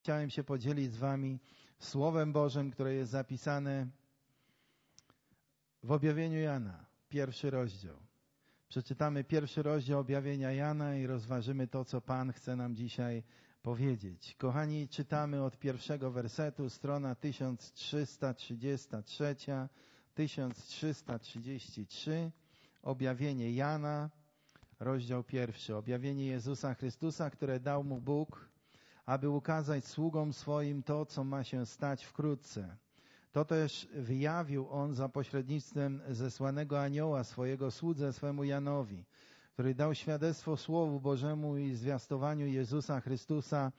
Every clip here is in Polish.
Chciałem się podzielić z wami Słowem Bożym, które jest zapisane w objawieniu Jana, 1 rozdział. Przeczytamy 1 rozdział objawienia Jana i rozważymy to, co Pan chce nam dzisiaj powiedzieć. Kochani, czytamy od pierwszego wersetu, strona 1333, 1333, objawienie Jana, rozdział 1. Objawienie Jezusa Chrystusa, które dał mu Bóg, aby ukazać sługom swoim to, co ma się stać wkrótce. To też wyjawił On za pośrednictwem zesłanego anioła swojego słudze swemu Janowi, który dał świadectwo Słowu Bożemu i zwiastowaniu Jezusa Chrystusa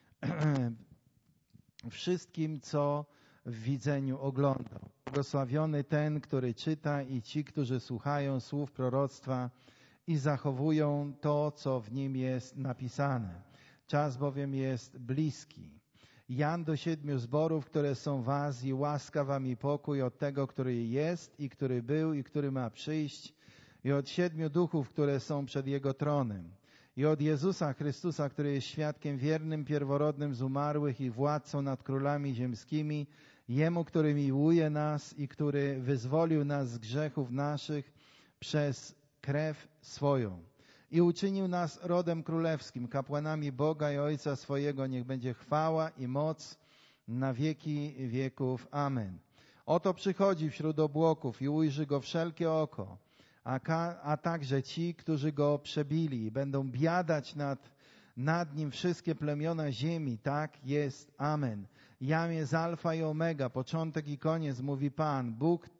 wszystkim, co w widzeniu oglądał. Błogosławiony ten, który czyta i ci, którzy słuchają słów proroctwa i zachowują to, co w nim jest napisane. Czas bowiem jest bliski. Jan do 7 zborów, które są w Azji, łaska wam i pokój od tego, który jest i który był i który ma przyjść, i od 7 duchów, które są przed Jego tronem, i od Jezusa Chrystusa, który jest świadkiem wiernym, pierworodnym z umarłych i władcą nad królami ziemskimi, Jemu, który miłuje nas i który wyzwolił nas z grzechów naszych przez krew swoją. I uczynił nas rodem królewskim, kapłanami Boga i Ojca swojego. Niech będzie chwała i moc na wieki wieków. Amen. Oto przychodzi wśród obłoków i ujrzy Go wszelkie oko, a także ci, którzy Go przebili. Będą biadać nad Nim wszystkie plemiona ziemi. Tak jest. Amen. Jam jest alfa i omega, początek i koniec, mówi Pan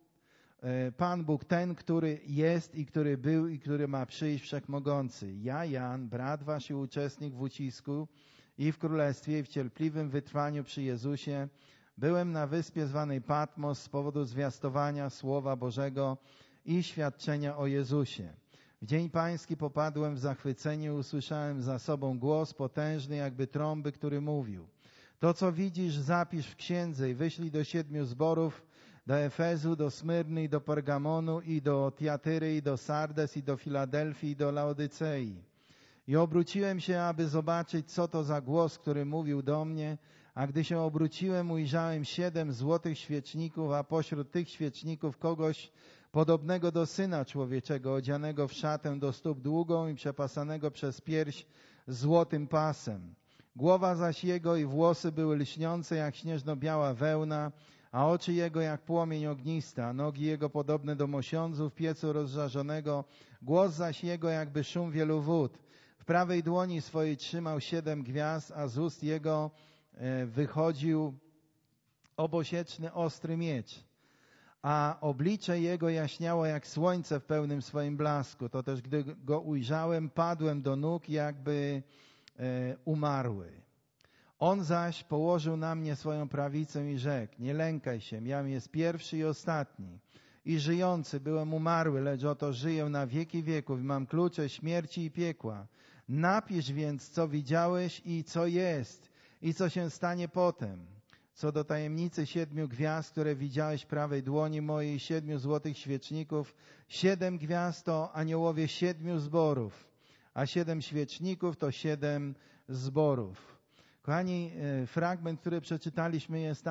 Bóg, ten, który jest i który był i który ma przyjść, wszechmogący. Ja, Jan, brat wasz i uczestnik w ucisku i w królestwie i w cierpliwym wytrwaniu przy Jezusie, byłem na wyspie zwanej Patmos z powodu zwiastowania Słowa Bożego i świadczenia o Jezusie. W dzień pański popadłem w zachwycenie, usłyszałem za sobą głos potężny jakby trąby, który mówił: to, co widzisz, zapisz w księdze i wyślij do 7 zborów, do Efezu, do Smyrny i do Pergamonu i do Tiatyry i do Sardes i do Filadelfii i do Laodycei. I obróciłem się, aby zobaczyć, co to za głos, który mówił do mnie, a gdy się obróciłem, ujrzałem 7 złotych świeczników, a pośród tych świeczników kogoś podobnego do Syna Człowieczego, odzianego w szatę do stóp długą i przepasanego przez pierś złotym pasem. Głowa zaś Jego i włosy były lśniące jak śnieżno-biała wełna, a oczy Jego jak płomień ognista, a nogi Jego podobne do mosiądzu w piecu rozżarzonego, głos zaś Jego jakby szum wielu wód. W prawej dłoni swojej trzymał 7 gwiazd, a z ust Jego wychodził obosieczny, ostry miecz. A oblicze Jego jaśniało jak słońce w pełnym swoim blasku. To też, gdy Go ujrzałem, padłem do nóg jakby umarły. On zaś położył na mnie swoją prawicę i rzekł: nie lękaj się, jam jest pierwszy i ostatni i żyjący. Byłem umarły, lecz oto żyję na wieki wieków i mam klucze śmierci i piekła. Napisz więc, co widziałeś i co jest i co się stanie potem. Co do tajemnicy 7 gwiazd, które widziałeś w prawej dłoni mojej, 7 złotych świeczników, 7 gwiazd to aniołowie 7 zborów, a 7 świeczników to 7 zborów. Kochani, fragment, który przeczytaliśmy, jest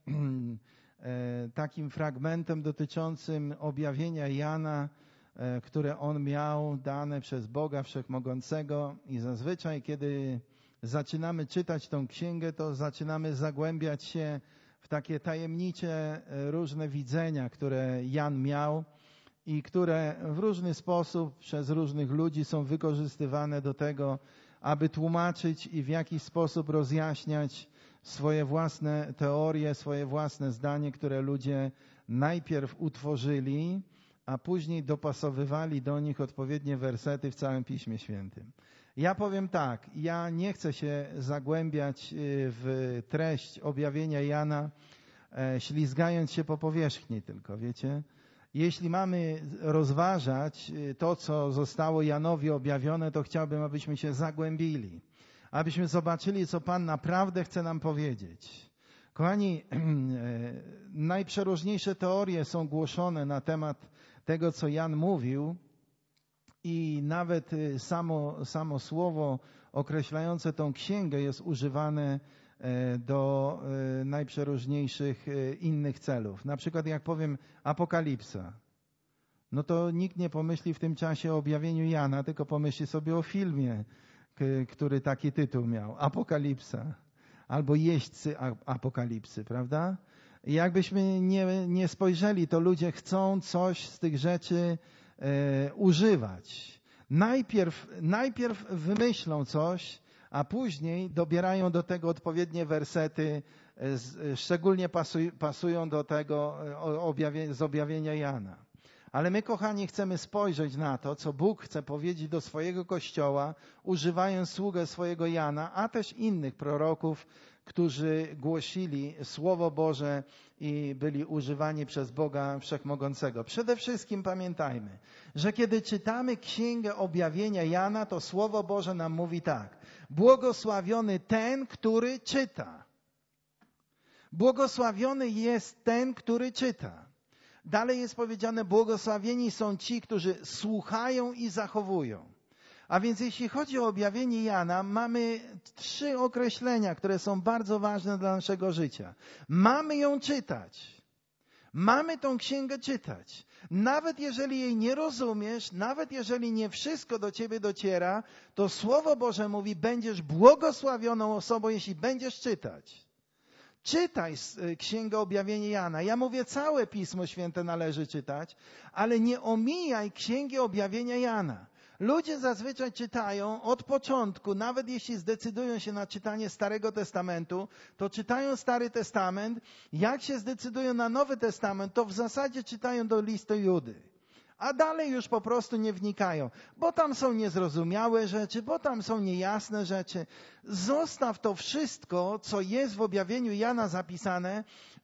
takim fragmentem dotyczącym objawienia Jana, które on miał dane przez Boga Wszechmogącego, i zazwyczaj, kiedy zaczynamy czytać tą księgę, to zaczynamy zagłębiać się w takie tajemnicze różne widzenia, które Jan miał i które w różny sposób przez różnych ludzi są wykorzystywane do tego, aby tłumaczyć i w jakiś sposób rozjaśniać swoje własne teorie, swoje własne zdanie, które ludzie najpierw utworzyli, a później dopasowywali do nich odpowiednie wersety w całym Piśmie Świętym. Ja powiem tak, ja nie chcę się zagłębiać w treść objawienia Jana, ślizgając się po powierzchni tylko, wiecie. Jeśli mamy rozważać to, co zostało Janowi objawione, to chciałbym, abyśmy się zagłębili, abyśmy zobaczyli, co Pan naprawdę chce nam powiedzieć. Kochani, najprzeróżniejsze teorie są głoszone na temat tego, co Jan mówił, i nawet samo słowo określające tą księgę jest używane do najprzeróżniejszych innych celów. Na przykład jak powiem Apokalipsa, no to nikt nie pomyśli w tym czasie o objawieniu Jana, tylko pomyśli sobie o filmie, który taki tytuł miał, Apokalipsa, albo Jeźdźcy Apokalipsy, prawda? I jakbyśmy nie spojrzeli, to ludzie chcą coś z tych rzeczy używać. Najpierw wymyślą coś, a później dobierają do tego odpowiednie wersety, szczególnie pasują do tego z objawienia Jana. Ale my, kochani, chcemy spojrzeć na to, co Bóg chce powiedzieć do swojego Kościoła, używając sługę swojego Jana, a też innych proroków, którzy głosili Słowo Boże i byli używani przez Boga Wszechmogącego. Przede wszystkim pamiętajmy, że kiedy czytamy Księgę Objawienia Jana, to Słowo Boże nam mówi tak: błogosławiony ten, który czyta. Błogosławiony jest ten, który czyta. Dalej jest powiedziane, błogosławieni są ci, którzy słuchają i zachowują. A więc jeśli chodzi o objawienie Jana, mamy 3 określenia, które są bardzo ważne dla naszego życia. Mamy ją czytać. Mamy tą księgę czytać. Nawet jeżeli jej nie rozumiesz, nawet jeżeli nie wszystko do ciebie dociera, to Słowo Boże mówi, będziesz błogosławioną osobą, jeśli będziesz czytać. Czytaj Księgę Objawienia Jana. Ja mówię, całe Pismo Święte należy czytać, ale nie omijaj Księgi Objawienia Jana. Ludzie zazwyczaj czytają od początku, nawet jeśli zdecydują się na czytanie Starego Testamentu, to czytają Stary Testament. Jak się zdecydują na Nowy Testament, to w zasadzie czytają do listu Judy. A dalej już po prostu nie wnikają, bo tam są niezrozumiałe rzeczy, bo tam są niejasne rzeczy. Zostaw to wszystko, co jest w objawieniu Jana zapisane,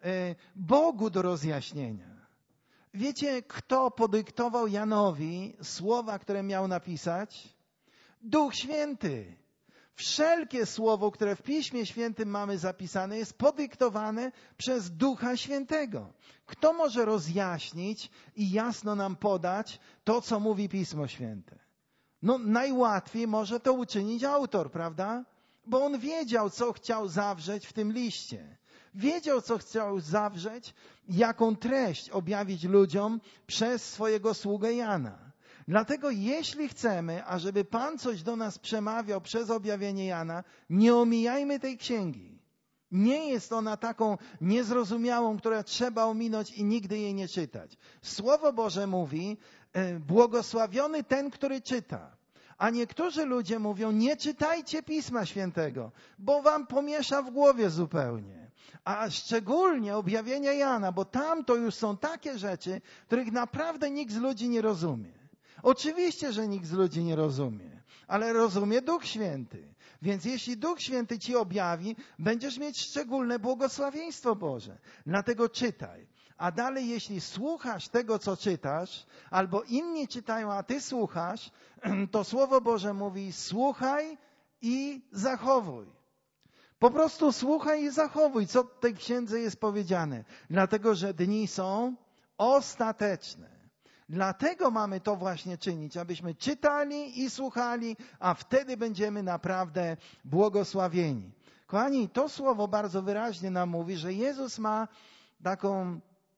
Bogu do rozjaśnienia. Wiecie, kto podyktował Janowi słowa, które miał napisać? Duch Święty. Wszelkie słowo, które w Piśmie Świętym mamy zapisane, jest podyktowane przez Ducha Świętego. Kto może rozjaśnić i jasno nam podać to, co mówi Pismo Święte? No najłatwiej może to uczynić autor, prawda? Bo on wiedział, co chciał zawrzeć w tym liście. Wiedział, co chciał zawrzeć, jaką treść objawić ludziom przez swojego sługę Jana. Dlatego jeśli chcemy, ażeby Pan coś do nas przemawiał przez objawienie Jana, nie omijajmy tej księgi. Nie jest ona taką niezrozumiałą, którą trzeba ominąć i nigdy jej nie czytać. Słowo Boże mówi, błogosławiony ten, który czyta. A niektórzy ludzie mówią, nie czytajcie Pisma Świętego, bo wam pomiesza w głowie zupełnie. A szczególnie objawienia Jana, bo tam to już są takie rzeczy, których naprawdę nikt z ludzi nie rozumie. Oczywiście, że nikt z ludzi nie rozumie, ale rozumie Duch Święty. Więc jeśli Duch Święty ci objawi, będziesz mieć szczególne błogosławieństwo Boże. Dlatego czytaj. A dalej, jeśli słuchasz tego, co czytasz, albo inni czytają, a ty słuchasz, to Słowo Boże mówi, słuchaj i zachowuj. Po prostu słuchaj i zachowuj, co w tej księdze jest powiedziane. Dlatego, że dni są ostateczne. Dlatego mamy to właśnie czynić, abyśmy czytali i słuchali, a wtedy będziemy naprawdę błogosławieni. Kochani, to słowo bardzo wyraźnie nam mówi, że Jezus ma taką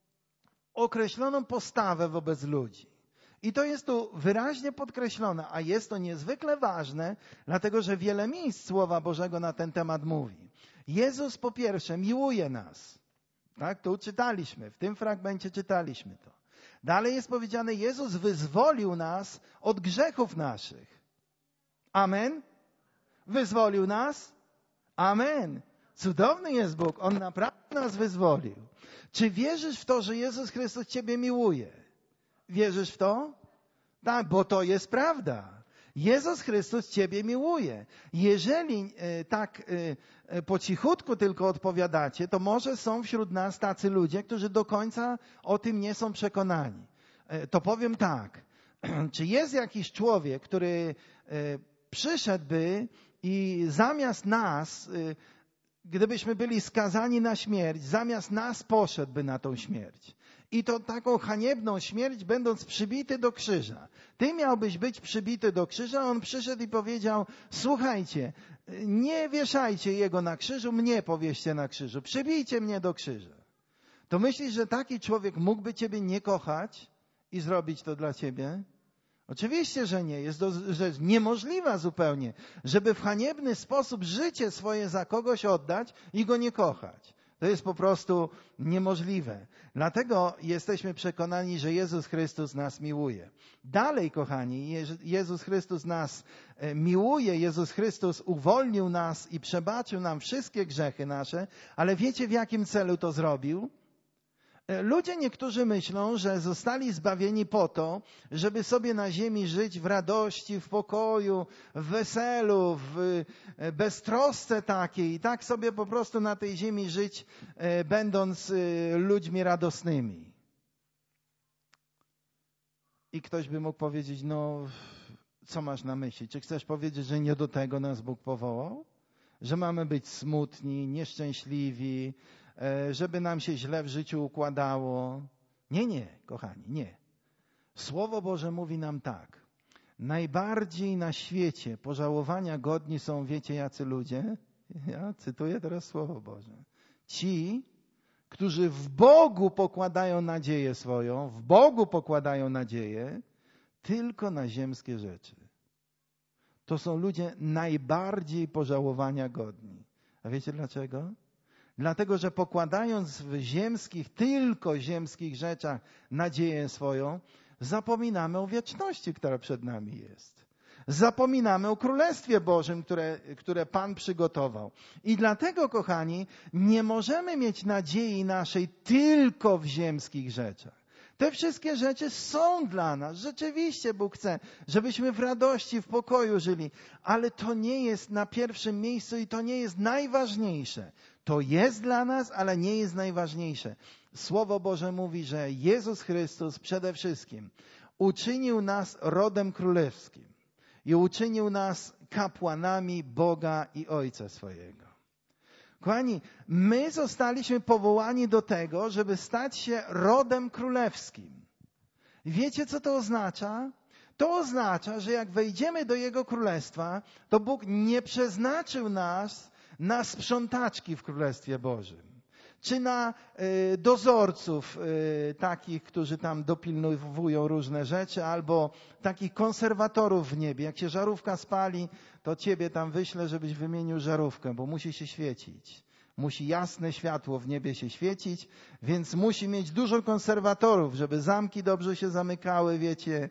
określoną postawę wobec ludzi. I to jest tu wyraźnie podkreślone, a jest to niezwykle ważne, dlatego że wiele miejsc Słowa Bożego na ten temat mówi. Jezus po pierwsze miłuje nas. Tak, tu czytaliśmy, w tym fragmencie czytaliśmy to. Dalej jest powiedziane, Jezus wyzwolił nas od grzechów naszych. Amen? Wyzwolił nas? Amen. Cudowny jest Bóg, On naprawdę nas wyzwolił. Czy wierzysz w to, że Jezus Chrystus ciebie miłuje? Wierzysz w to? Tak, bo to jest prawda. Jezus Chrystus ciebie miłuje. Jeżeli tak po cichutku tylko odpowiadacie, to może są wśród nas tacy ludzie, którzy do końca o tym nie są przekonani. To powiem tak. Czy jest jakiś człowiek, który przyszedłby i zamiast nas, gdybyśmy byli skazani na śmierć, zamiast nas poszedłby na tą śmierć? I to taką haniebną śmierć, będąc przybity do krzyża. Ty miałbyś być przybity do krzyża, on przyszedł i powiedział, słuchajcie, nie wieszajcie Jego na krzyżu, mnie powieście na krzyżu, przybijcie mnie do krzyża. To myślisz, że taki człowiek mógłby Ciebie nie kochać i zrobić to dla Ciebie? Oczywiście, że nie. Jest to rzecz niemożliwa zupełnie, żeby w haniebny sposób życie swoje za kogoś oddać i go nie kochać. To jest po prostu niemożliwe. Dlatego jesteśmy przekonani, że Jezus Chrystus nas miłuje. Dalej, kochani, Jezus Chrystus nas miłuje, Jezus Chrystus uwolnił nas i przebaczył nam wszystkie grzechy nasze, ale wiecie, w jakim celu to zrobił? Ludzie niektórzy myślą, że zostali zbawieni po to, żeby sobie na ziemi żyć w radości, w pokoju, w weselu, w beztrosce takiej i tak sobie po prostu na tej ziemi żyć, będąc ludźmi radosnymi. I ktoś by mógł powiedzieć, no co masz na myśli? Czy chcesz powiedzieć, że nie do tego nas Bóg powołał? Że mamy być smutni, nieszczęśliwi, żeby nam się źle w życiu układało. Nie, kochani, nie. Słowo Boże mówi nam tak. Najbardziej na świecie pożałowania godni są, wiecie, jacy ludzie? Ja cytuję teraz Słowo Boże. Ci, którzy w Bogu pokładają nadzieję swoją, w Bogu pokładają nadzieję tylko na ziemskie rzeczy. To są ludzie najbardziej pożałowania godni. A wiecie dlaczego? Dlatego, że pokładając w tylko ziemskich rzeczach nadzieję swoją, zapominamy o wieczności, która przed nami jest. Zapominamy o Królestwie Bożym, które Pan przygotował. I dlatego, kochani, nie możemy mieć nadziei naszej tylko w ziemskich rzeczach. Te wszystkie rzeczy są dla nas. Rzeczywiście Bóg chce, żebyśmy w radości, w pokoju żyli. Ale to nie jest na pierwszym miejscu i to nie jest najważniejsze. To jest dla nas, ale nie jest najważniejsze. Słowo Boże mówi, że Jezus Chrystus przede wszystkim uczynił nas rodem królewskim i uczynił nas kapłanami Boga i Ojca swojego. Kochani, my zostaliśmy powołani do tego, żeby stać się rodem królewskim. Wiecie, co to oznacza? To oznacza, że jak wejdziemy do Jego Królestwa, to Bóg nie przeznaczył nas na sprzątaczki w Królestwie Bożym, czy na dozorców takich, którzy tam dopilnują różne rzeczy, albo takich konserwatorów w niebie. Jak się żarówka spali, to ciebie tam wyślę, żebyś wymienił żarówkę, bo musi się świecić. Musi jasne światło w niebie się świecić, więc musi mieć dużo konserwatorów, żeby zamki dobrze się zamykały, wiecie,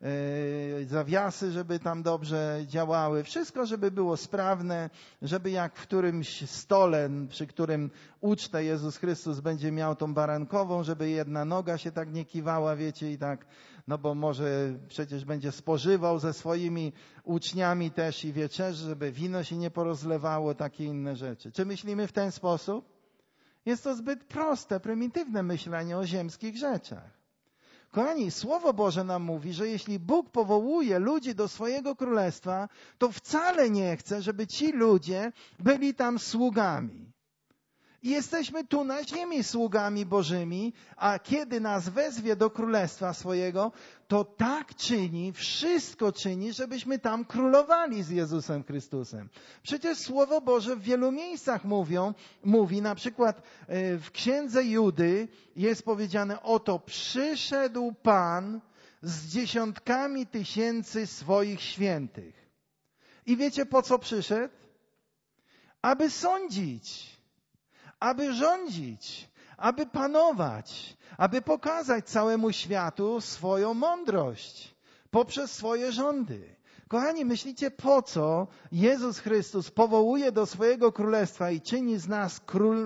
zawiasy, żeby tam dobrze działały. Wszystko, żeby było sprawne, żeby jak w którymś stole, przy którym ucztę Jezus Chrystus będzie miał tą barankową, żeby jedna noga się tak nie kiwała, wiecie, i tak, no bo może przecież będzie spożywał ze swoimi uczniami też i wieczerzy, żeby wino się nie porozlewało, takie inne rzeczy. Czy myślimy w ten sposób? Jest to zbyt proste, prymitywne myślenie o ziemskich rzeczach. Kochani, Słowo Boże nam mówi, że jeśli Bóg powołuje ludzi do swojego królestwa, to wcale nie chce, żeby ci ludzie byli tam sługami. I jesteśmy tu na ziemi sługami Bożymi, a kiedy nas wezwie do królestwa swojego, to tak czyni, wszystko czyni, żebyśmy tam królowali z Jezusem Chrystusem. Przecież Słowo Boże w wielu miejscach mówi, na przykład w Księdze Judy jest powiedziane, oto przyszedł Pan z dziesiątkami tysięcy swoich świętych. I wiecie, po co przyszedł? Aby sądzić, aby rządzić, aby panować, aby pokazać całemu światu swoją mądrość poprzez swoje rządy. Kochani, myślicie, po co Jezus Chrystus powołuje do swojego królestwa i czyni z nas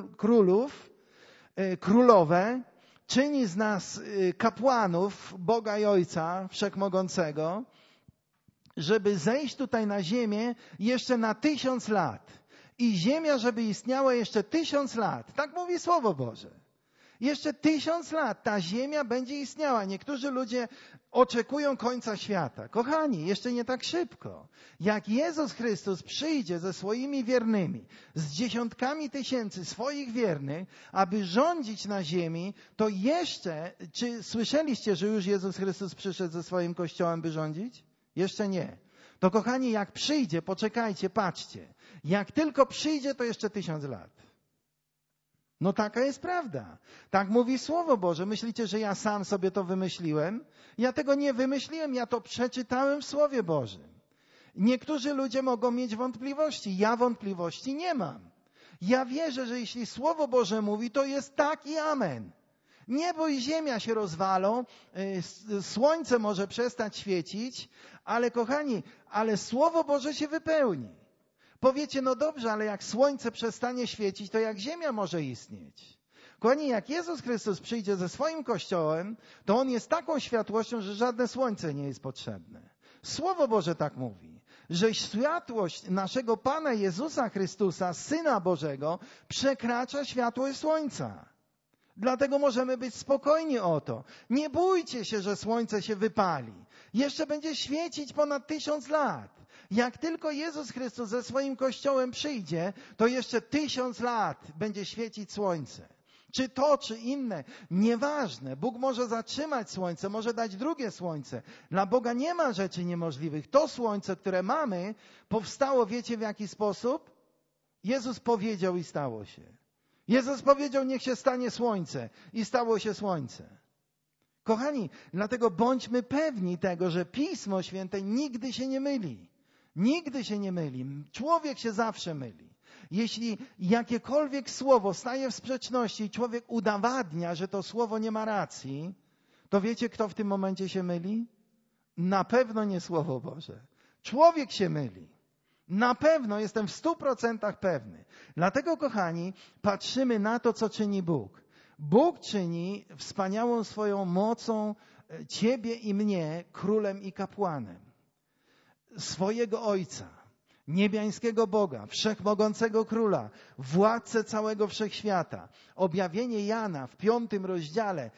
królowe, czyni z nas kapłanów Boga i Ojca Wszechmogącego, żeby zejść tutaj na ziemię jeszcze na 1000 lat. I ziemia, żeby istniała jeszcze 1000 lat. Tak mówi Słowo Boże. Jeszcze 1000 lat ta ziemia będzie istniała. Niektórzy ludzie oczekują końca świata. Kochani, jeszcze nie tak szybko. Jak Jezus Chrystus przyjdzie ze swoimi wiernymi, z dziesiątkami tysięcy swoich wiernych, aby rządzić na ziemi, to jeszcze, czy słyszeliście, że już Jezus Chrystus przyszedł ze swoim Kościołem, by rządzić? Jeszcze nie. To kochani, jak przyjdzie, poczekajcie, patrzcie. Jak tylko przyjdzie, to jeszcze 1000 lat. No taka jest prawda. Tak mówi Słowo Boże. Myślicie, że ja sam sobie to wymyśliłem? Ja tego nie wymyśliłem, ja to przeczytałem w Słowie Bożym. Niektórzy ludzie mogą mieć wątpliwości. Ja wątpliwości nie mam. Ja wierzę, że jeśli Słowo Boże mówi, to jest tak i amen. Niebo i ziemia się rozwalą, słońce może przestać świecić, ale kochani, ale Słowo Boże się wypełni. Powiecie, no dobrze, ale jak słońce przestanie świecić, to jak ziemia może istnieć? Kochani, jak Jezus Chrystus przyjdzie ze swoim Kościołem, to On jest taką światłością, że żadne słońce nie jest potrzebne. Słowo Boże tak mówi, że światłość naszego Pana Jezusa Chrystusa, Syna Bożego, przekracza światłość słońca. Dlatego możemy być spokojni o to. Nie bójcie się, że słońce się wypali. Jeszcze będzie świecić ponad 1000 lat. Jak tylko Jezus Chrystus ze swoim Kościołem przyjdzie, to jeszcze 1000 lat będzie świecić słońce. Czy to, czy inne, nieważne. Bóg może zatrzymać słońce, może dać drugie słońce. Dla Boga nie ma rzeczy niemożliwych. To słońce, które mamy, powstało, wiecie w jaki sposób? Jezus powiedział i stało się. Jezus powiedział, niech się stanie słońce i stało się słońce. Kochani, dlatego bądźmy pewni tego, że Pismo Święte nigdy się nie myli. Nigdy się nie myli. Człowiek się zawsze myli. Jeśli jakiekolwiek słowo staje w sprzeczności i człowiek udowadnia, że to słowo nie ma racji, to wiecie, kto w tym momencie się myli? Na pewno nie Słowo Boże. Człowiek się myli. Na pewno jestem w 100% pewny. Dlatego, kochani, patrzymy na to, co czyni Bóg. Bóg czyni wspaniałą swoją mocą ciebie i mnie królem i kapłanem. Swojego Ojca, niebiańskiego Boga, wszechmogącego Króla, władcę całego wszechświata. Objawienie Jana w 5 rozdziale,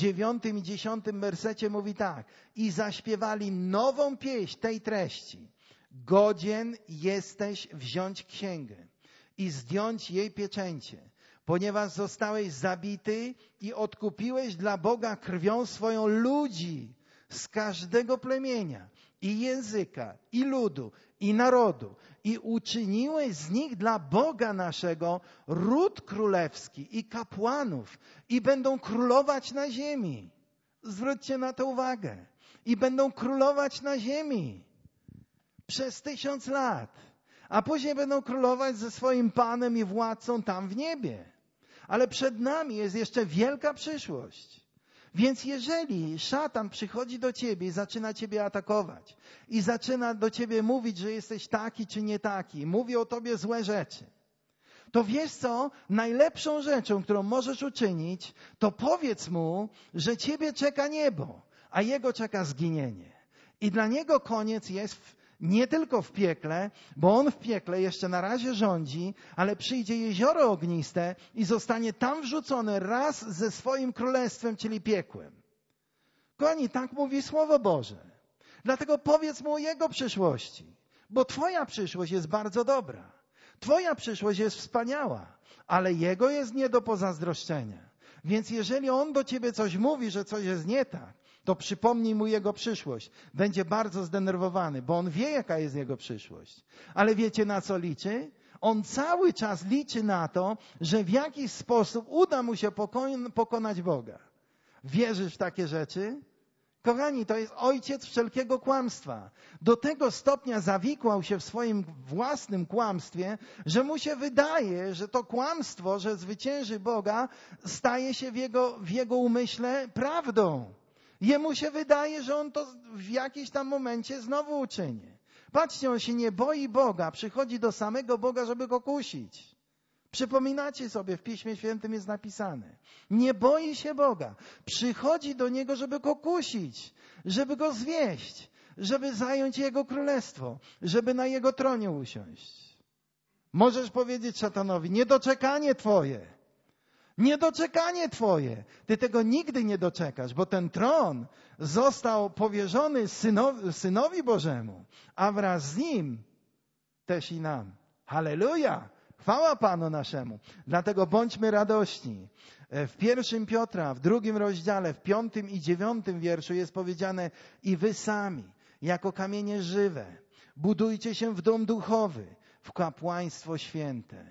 9 i 10 wersecie mówi tak. I zaśpiewali nową pieśń tej treści. Godzien jesteś wziąć księgę i zdjąć jej pieczęcie, ponieważ zostałeś zabity i odkupiłeś dla Boga krwią swoją ludzi z każdego plemienia i języka, i ludu, i narodu. I uczyniłeś z nich dla Boga naszego ród królewski i kapłanów i będą królować na ziemi. Zwróćcie na to uwagę. I będą królować na ziemi przez 1000 lat. A później będą królować ze swoim Panem i władcą tam w niebie. Ale przed nami jest jeszcze wielka przyszłość. Więc jeżeli szatan przychodzi do ciebie i zaczyna ciebie atakować i zaczyna do ciebie mówić, że jesteś taki czy nie taki, mówi o tobie złe rzeczy, to wiesz co? Najlepszą rzeczą, którą możesz uczynić, to powiedz mu, że ciebie czeka niebo, a jego czeka zginienie. I dla niego koniec jest nie tylko w piekle, bo on w piekle jeszcze na razie rządzi, ale przyjdzie jezioro ogniste i zostanie tam wrzucony raz ze swoim królestwem, czyli piekłem. Kochani, tak mówi Słowo Boże. Dlatego powiedz mu o jego przyszłości, bo twoja przyszłość jest bardzo dobra. Twoja przyszłość jest wspaniała, ale jego jest nie do pozazdroszczenia. Więc jeżeli on do ciebie coś mówi, że coś jest nie tak, to przypomnij mu jego przyszłość. Będzie bardzo zdenerwowany, bo on wie, jaka jest jego przyszłość. Ale wiecie, na co liczy? On cały czas liczy na to, że w jakiś sposób uda mu się pokonać Boga. Wierzysz w takie rzeczy? Kochani, to jest ojciec wszelkiego kłamstwa. Do tego stopnia zawikłał się w swoim własnym kłamstwie, że mu się wydaje, że to kłamstwo, że zwycięży Boga, staje się w jego umyśle prawdą. Jemu się wydaje, że on to w jakimś tam momencie znowu uczyni. Patrzcie, on się nie boi Boga, przychodzi do samego Boga, żeby go kusić. Przypominacie sobie, w Piśmie Świętym jest napisane. Nie boi się Boga. Przychodzi do Niego, żeby go kusić, żeby go zwieść, żeby zająć Jego królestwo, żeby na Jego tronie usiąść. Możesz powiedzieć szatanowi, niedoczekanie Twoje. Niedoczekanie Twoje. Ty tego nigdy nie doczekasz, bo ten tron został powierzony Synowi Bożemu, a wraz z Nim też i nam. Halleluja! Chwała Panu naszemu. Dlatego bądźmy radośni. W 1 Piotra, w 2 rozdziale, w 5 i 9 wierszu jest powiedziane: i wy sami, jako kamienie żywe, Budujcie się w dom duchowy, w kapłaństwo święte,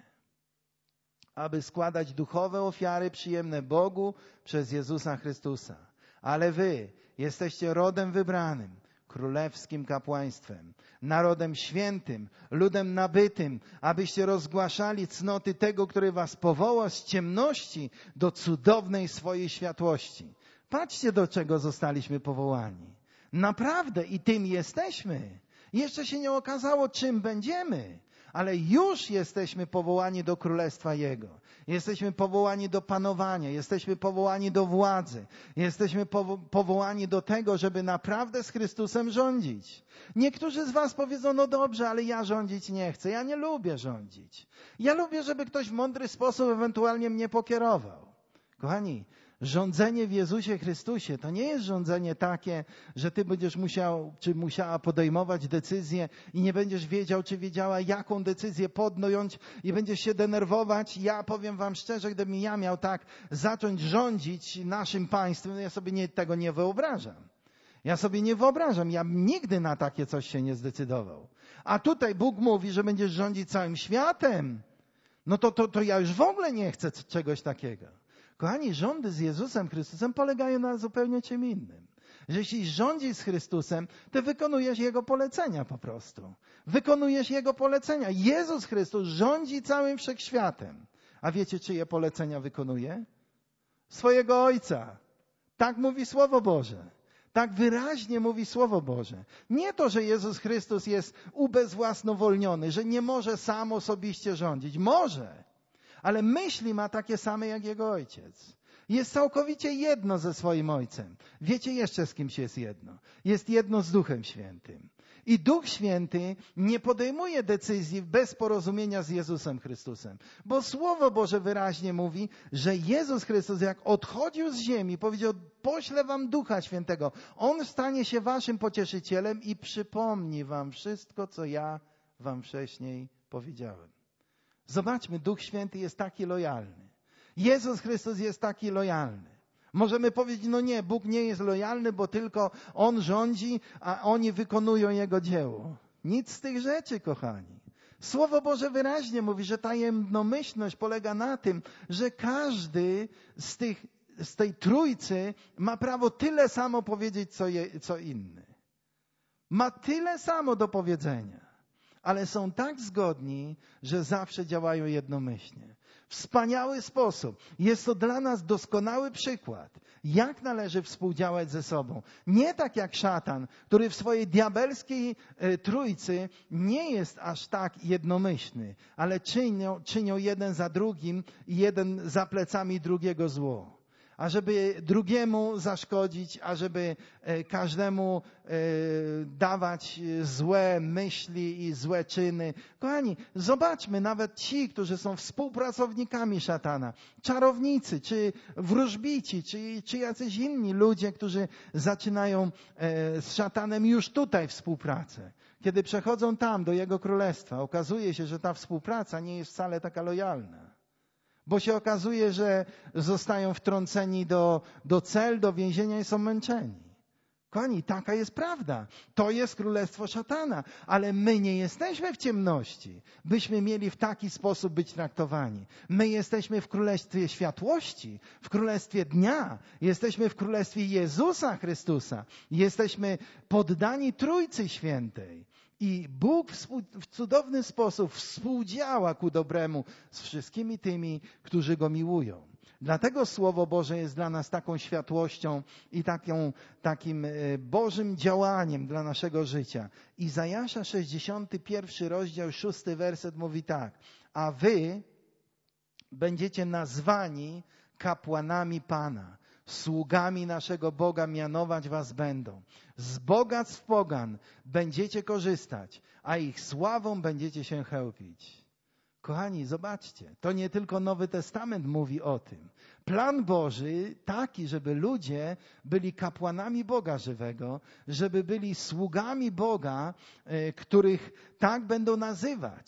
aby składać duchowe ofiary przyjemne Bogu przez Jezusa Chrystusa. Ale wy jesteście rodem wybranym, królewskim kapłaństwem, narodem świętym, ludem nabytym, abyście rozgłaszali cnoty tego, który was powołał z ciemności do cudownej swojej światłości. Patrzcie, do czego zostaliśmy powołani. Naprawdę i tym jesteśmy. Jeszcze się nie okazało, czym będziemy, ale już jesteśmy powołani do królestwa Jego. Jesteśmy powołani do panowania, jesteśmy powołani do władzy, jesteśmy powołani do tego, żeby naprawdę z Chrystusem rządzić. Niektórzy z was powiedzą, no dobrze, ale ja rządzić nie chcę, ja nie lubię rządzić. Ja lubię, żeby ktoś w mądry sposób ewentualnie mnie pokierował. Kochani, rządzenie w Jezusie Chrystusie to nie jest rządzenie takie, że ty będziesz musiał czy musiała podejmować decyzję i nie będziesz wiedział czy wiedziała, jaką decyzję podjąć i będziesz się denerwować. Ja powiem wam szczerze, gdybym ja miał tak zacząć rządzić naszym państwem, ja sobie tego nie wyobrażam. Ja sobie nie wyobrażam, ja nigdy na takie coś się nie zdecydował. A tutaj Bóg mówi, że będziesz rządzić całym światem. No to ja już w ogóle nie chcę czegoś takiego. Kochani, rządy z Jezusem Chrystusem polegają na zupełnie czym innym. Że jeśli rządzisz z Chrystusem, to wykonujesz Jego polecenia po prostu. Wykonujesz Jego polecenia. Jezus Chrystus rządzi całym wszechświatem. A wiecie, czyje polecenia wykonuje? Swojego Ojca. Tak mówi Słowo Boże. Tak wyraźnie mówi Słowo Boże. Nie to, że Jezus Chrystus jest ubezwłasnowolniony, że nie może sam osobiście rządzić. Może. Ale myśli ma takie same jak Jego Ojciec. Jest całkowicie jedno ze swoim Ojcem. Wiecie jeszcze z kimś jest jedno? Jest jedno z Duchem Świętym. I Duch Święty nie podejmuje decyzji bez porozumienia z Jezusem Chrystusem. Bo Słowo Boże wyraźnie mówi, że Jezus Chrystus jak odchodził z ziemi, powiedział, poślę wam Ducha Świętego. On stanie się waszym pocieszycielem i przypomni wam wszystko, co ja wam wcześniej powiedziałem. Zobaczmy, Duch Święty jest taki lojalny. Jezus Chrystus jest taki lojalny. Możemy powiedzieć, no nie, Bóg nie jest lojalny, bo tylko On rządzi, a oni wykonują Jego dzieło. Nic z tych rzeczy, kochani. Słowo Boże wyraźnie mówi, że ta jednomyślność polega na tym, że każdy z tej trójcy ma prawo tyle samo powiedzieć, co inny. Ma tyle samo do powiedzenia. Ale są tak zgodni, że zawsze działają jednomyślnie. Wspaniały sposób. Jest to dla nas doskonały przykład, jak należy współdziałać ze sobą. Nie tak jak szatan, który w swojej diabelskiej trójcy nie jest aż tak jednomyślny, ale czynią jeden za drugim i jeden za plecami drugiego zło. Ażeby drugiemu zaszkodzić, ażeby każdemu dawać złe myśli i złe czyny. Kochani, zobaczmy, nawet ci, którzy są współpracownikami szatana, czarownicy, czy wróżbici, czy jacyś inni ludzie, którzy zaczynają z szatanem już tutaj współpracę. Kiedy przechodzą tam, do jego królestwa, okazuje się, że ta współpraca nie jest wcale taka lojalna. Bo się okazuje, że zostają wtrąceni do cel, do więzienia i są męczeni. Kochani, taka jest prawda. To jest królestwo szatana. Ale my nie jesteśmy w ciemności, byśmy mieli w taki sposób być traktowani. My jesteśmy w królestwie światłości, w królestwie dnia. Jesteśmy w królestwie Jezusa Chrystusa. Jesteśmy poddani Trójcy Świętej. I Bóg w cudowny sposób współdziała ku dobremu z wszystkimi tymi, którzy Go miłują. Dlatego Słowo Boże jest dla nas taką światłością i takim Bożym działaniem dla naszego życia. Izajasza 61 rozdział 6 werset mówi tak. A wy będziecie nazwani kapłanami Pana. Sługami naszego Boga mianować was będą. Z bogactw pogan będziecie korzystać, a ich sławą będziecie się chełpić. Kochani, zobaczcie, to nie tylko Nowy Testament mówi o tym. Plan Boży taki, żeby ludzie byli kapłanami Boga żywego, żeby byli sługami Boga, których tak będą nazywać.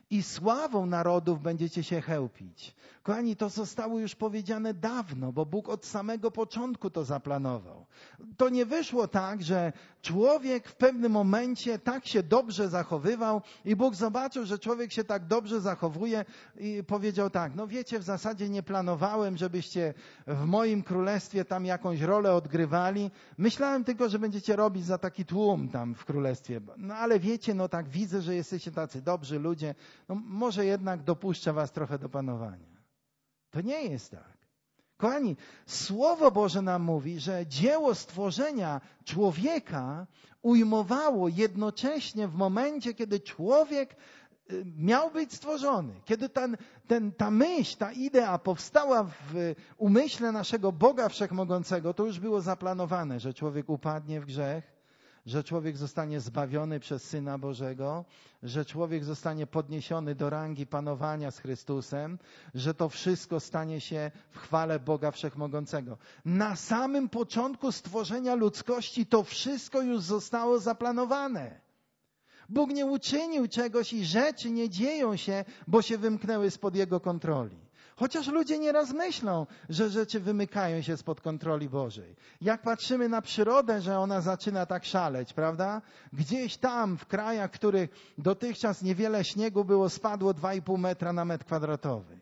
i sławą narodów będziecie się chełpić. Kochani, to zostało już powiedziane dawno, bo Bóg od samego początku to zaplanował. To nie wyszło tak, że człowiek w pewnym momencie tak się dobrze zachowywał i Bóg zobaczył, że człowiek się tak dobrze zachowuje i powiedział tak, no wiecie, w zasadzie nie planowałem, żebyście w moim królestwie tam jakąś rolę odgrywali. Myślałem tylko, że będziecie robić za taki tłum tam w królestwie. No ale wiecie, no tak widzę, że jesteście tacy dobrzy ludzie, no może jednak dopuszczę was trochę do panowania. To nie jest tak. Kochani, Słowo Boże nam mówi, że dzieło stworzenia człowieka ujmowało jednocześnie w momencie, kiedy człowiek miał być stworzony. Kiedy ta myśl, ta idea powstała w umyśle naszego Boga Wszechmogącego, to już było zaplanowane, że człowiek upadnie w grzech, że człowiek zostanie zbawiony przez Syna Bożego, że człowiek zostanie podniesiony do rangi panowania z Chrystusem, że to wszystko stanie się w chwale Boga Wszechmogącego. Na samym początku stworzenia ludzkości to wszystko już zostało zaplanowane. Bóg nie uczynił czegoś i rzeczy nie dzieją się, bo się wymknęły spod Jego kontroli. Chociaż ludzie nieraz myślą, że rzeczy wymykają się spod kontroli Bożej. Jak patrzymy na przyrodę, że ona zaczyna tak szaleć, prawda? Gdzieś tam w krajach, w których dotychczas niewiele śniegu było, spadło 2,5 metra na metr kwadratowy.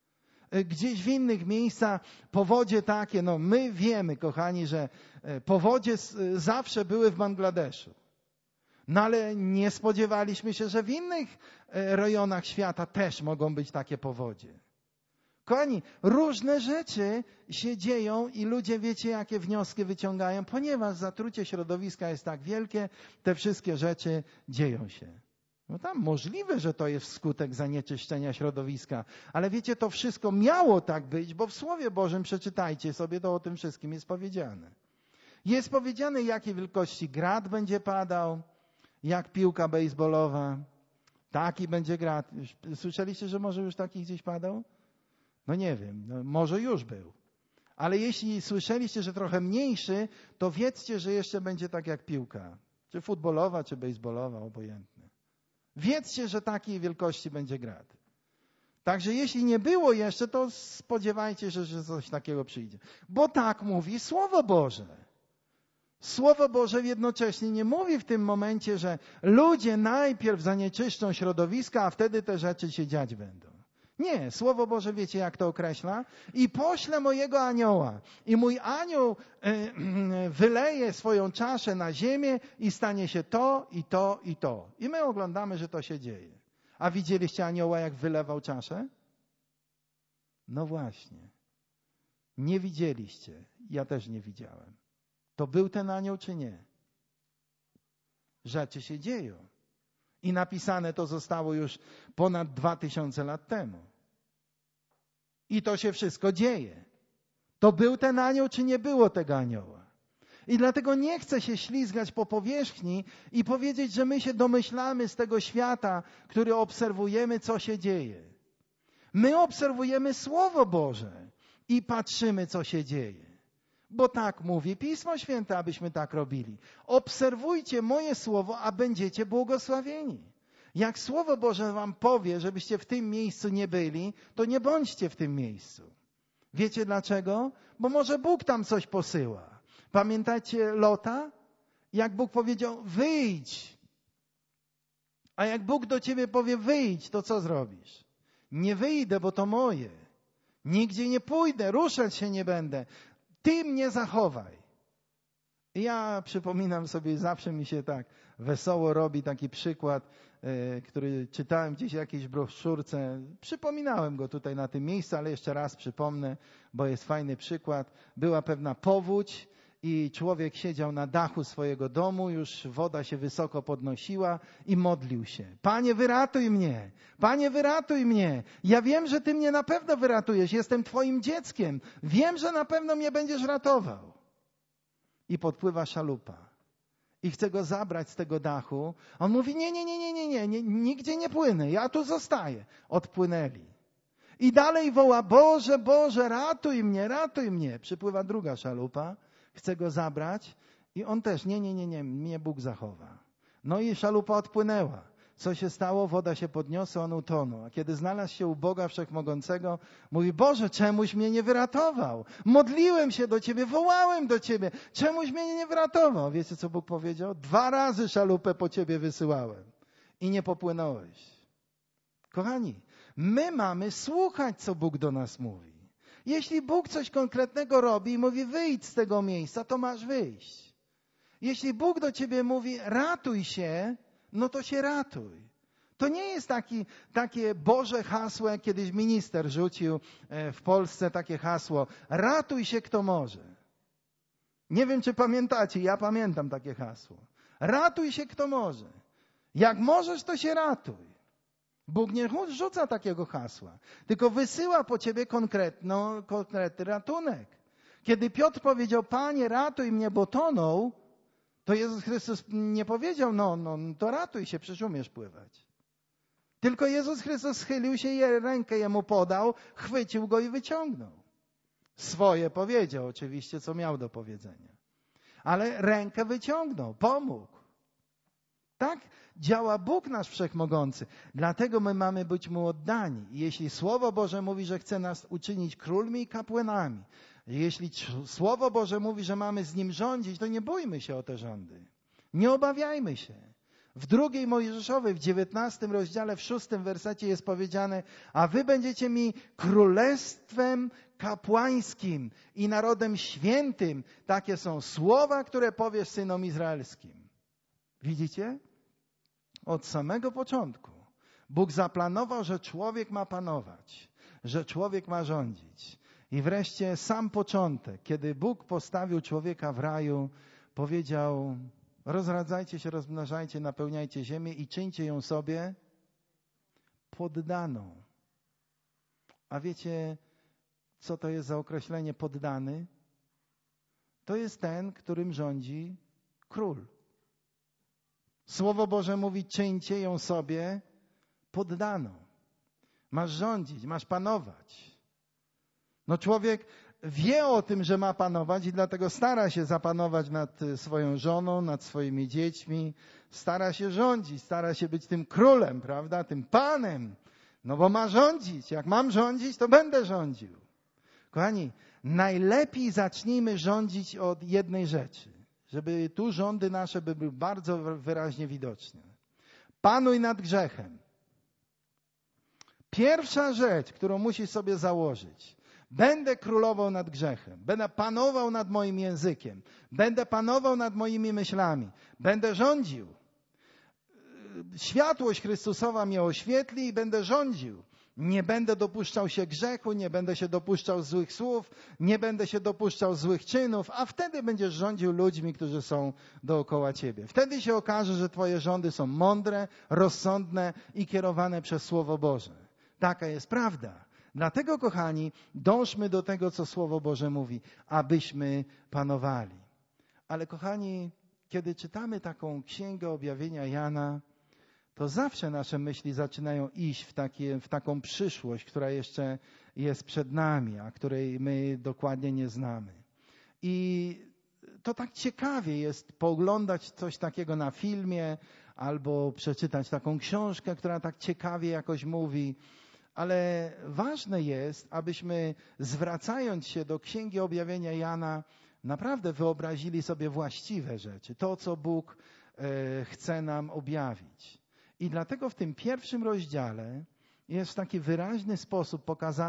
Gdzieś w innych miejscach powodzie takie, no my wiemy, kochani, że powodzie zawsze były w Bangladeszu. No ale nie spodziewaliśmy się, że w innych rejonach świata też mogą być takie powodzie. Kochani, różne rzeczy się dzieją i ludzie wiecie, jakie wnioski wyciągają, ponieważ zatrucie środowiska jest tak wielkie, te wszystkie rzeczy dzieją się. No tam możliwe, że to jest wskutek zanieczyszczenia środowiska, ale wiecie, to wszystko miało tak być, bo w Słowie Bożym, przeczytajcie sobie, to o tym wszystkim jest powiedziane. Jest powiedziane, jakiej wielkości grad będzie padał, jak piłka bejsbolowa. Taki będzie grad. Słyszeliście, że może już taki gdzieś padał? No nie wiem, no może już był. Ale jeśli słyszeliście, że trochę mniejszy, to wiedzcie, że jeszcze będzie tak jak piłka. Czy futbolowa, czy bejsbolowa, obojętne. Wiedzcie, że takiej wielkości będzie grad. Także jeśli nie było jeszcze, to spodziewajcie się, że coś takiego przyjdzie. Bo tak mówi Słowo Boże. Słowo Boże jednocześnie nie mówi w tym momencie, że ludzie najpierw zanieczyszczą środowiska, a wtedy te rzeczy się dziać będą. Nie, Słowo Boże wiecie jak to określa? I poślę mojego anioła. I mój anioł wyleje swoją czaszę na ziemię i stanie się to, i to, i to. I my oglądamy, że to się dzieje. A widzieliście anioła jak wylewał czaszę? No właśnie. Nie widzieliście. Ja też nie widziałem. To był ten anioł czy nie? Rzeczy się dzieją. I napisane to zostało już ponad 2000 lat temu. I to się wszystko dzieje. To był ten anioł, czy nie było tego anioła? I dlatego nie chcę się ślizgać po powierzchni i powiedzieć, że my się domyślamy z tego świata, który obserwujemy, co się dzieje. My obserwujemy Słowo Boże i patrzymy, co się dzieje. Bo tak mówi Pismo Święte, abyśmy tak robili. Obserwujcie moje słowo, a będziecie błogosławieni. Jak Słowo Boże wam powie, żebyście w tym miejscu nie byli, to nie bądźcie w tym miejscu. Wiecie dlaczego? Bo może Bóg tam coś posyła. Pamiętacie Lota? Jak Bóg powiedział, wyjdź. A jak Bóg do ciebie powie, wyjdź, to co zrobisz? Nie wyjdę, bo to moje. Nigdzie nie pójdę, ruszać się nie będę. Ty mnie zachowaj. Ja przypominam sobie, zawsze mi się tak wesoło robi taki przykład, który czytałem gdzieś w jakiejś broszurce. Przypominałem go tutaj na tym miejscu, ale jeszcze raz przypomnę, bo jest fajny przykład. Była pewna powódź i człowiek siedział na dachu swojego domu, już woda się wysoko podnosiła i modlił się. Panie, wyratuj mnie! Panie, wyratuj mnie! Ja wiem, że Ty mnie na pewno wyratujesz. Jestem Twoim dzieckiem. Wiem, że na pewno mnie będziesz ratował. I podpływa szalupa. I chce go zabrać z tego dachu. On mówi, nie, nigdzie nie płynę. Ja tu zostaję. Odpłynęli. I dalej woła, Boże, Boże, ratuj mnie, ratuj mnie. Przypływa druga szalupa. Chce go zabrać i on też, nie, mnie Bóg zachowa. No i szalupa odpłynęła. Co się stało? Woda się podniosła, on utonął. A kiedy znalazł się u Boga Wszechmogącego, mówi: Boże, czemuś mnie nie wyratował? Modliłem się do Ciebie, wołałem do Ciebie. Czemuś mnie nie wyratował? Wiecie, co Bóg powiedział? 2 razy szalupę po Ciebie wysyłałem i nie popłynąłeś. Kochani, my mamy słuchać, co Bóg do nas mówi. Jeśli Bóg coś konkretnego robi i mówi: wyjdź z tego miejsca, to masz wyjść. Jeśli Bóg do ciebie mówi: ratuj się, no to się ratuj. To nie jest takie Boże hasło, jak kiedyś minister rzucił w Polsce takie hasło: ratuj się kto może. Nie wiem, czy pamiętacie, ja pamiętam takie hasło. Ratuj się kto może. Jak możesz, to się ratuj. Bóg nie rzuca takiego hasła, tylko wysyła po ciebie konkretny ratunek. Kiedy Piotr powiedział: Panie, ratuj mnie, bo tonął, to Jezus Chrystus nie powiedział: no to ratuj się, przecież umiesz pływać. Tylko Jezus Chrystus schylił się i rękę jemu podał, chwycił go i wyciągnął. Swoje powiedział oczywiście, co miał do powiedzenia. Ale rękę wyciągnął, pomógł. Tak działa Bóg nasz Wszechmogący. Dlatego my mamy być Mu oddani. Jeśli Słowo Boże mówi, że chce nas uczynić królmi i kapłanami, jeśli Słowo Boże mówi, że mamy z Nim rządzić, to nie bójmy się o te rządy. Nie obawiajmy się. W 2 Mojżeszowej, w 19 rozdziale, w 6 wersecie jest powiedziane: a wy będziecie mi królestwem kapłańskim i narodem świętym. Takie są słowa, które powiesz synom izraelskim. Widzicie? Od samego początku Bóg zaplanował, że człowiek ma panować, że człowiek ma rządzić. I wreszcie sam początek, kiedy Bóg postawił człowieka w raju, powiedział: rozradzajcie się, rozmnażajcie, napełniajcie ziemię i czyńcie ją sobie poddaną. A wiecie, co to jest za określenie poddany? To jest ten, którym rządzi król. Słowo Boże mówi: czyńcie ją sobie poddaną. Masz rządzić, masz panować. No człowiek wie o tym, że ma panować i dlatego stara się zapanować nad swoją żoną, nad swoimi dziećmi. Stara się rządzić, stara się być tym królem, prawda? Tym panem. No bo ma rządzić. Jak mam rządzić, to będę rządził. Kochani, najlepiej zacznijmy rządzić od jednej rzeczy. Żeby tu rządy nasze były bardzo wyraźnie widoczne. Panuj nad grzechem. Pierwsza rzecz, którą musisz sobie założyć: będę królował nad grzechem, będę panował nad moim językiem, będę panował nad moimi myślami, będę rządził. Światłość Chrystusowa mnie oświetli i będę rządził. Nie będę dopuszczał się grzechu, nie będę się dopuszczał złych słów, nie będę się dopuszczał złych czynów, a wtedy będziesz rządził ludźmi, którzy są dookoła ciebie. Wtedy się okaże, że twoje rządy są mądre, rozsądne i kierowane przez Słowo Boże. Taka jest prawda. Dlatego, kochani, dążmy do tego, co Słowo Boże mówi, abyśmy panowali. Ale, kochani, kiedy czytamy taką Księgę Objawienia Jana, to zawsze nasze myśli zaczynają iść w taką przyszłość, która jeszcze jest przed nami, a której my dokładnie nie znamy. I to tak ciekawie jest pooglądać coś takiego na filmie albo przeczytać taką książkę, która tak ciekawie jakoś mówi. Ale ważne jest, abyśmy, zwracając się do Księgi Objawienia Jana, naprawdę wyobrazili sobie właściwe rzeczy. To, co Bóg chce nam objawić. I dlatego w tym 1 rozdziale jest w taki wyraźny sposób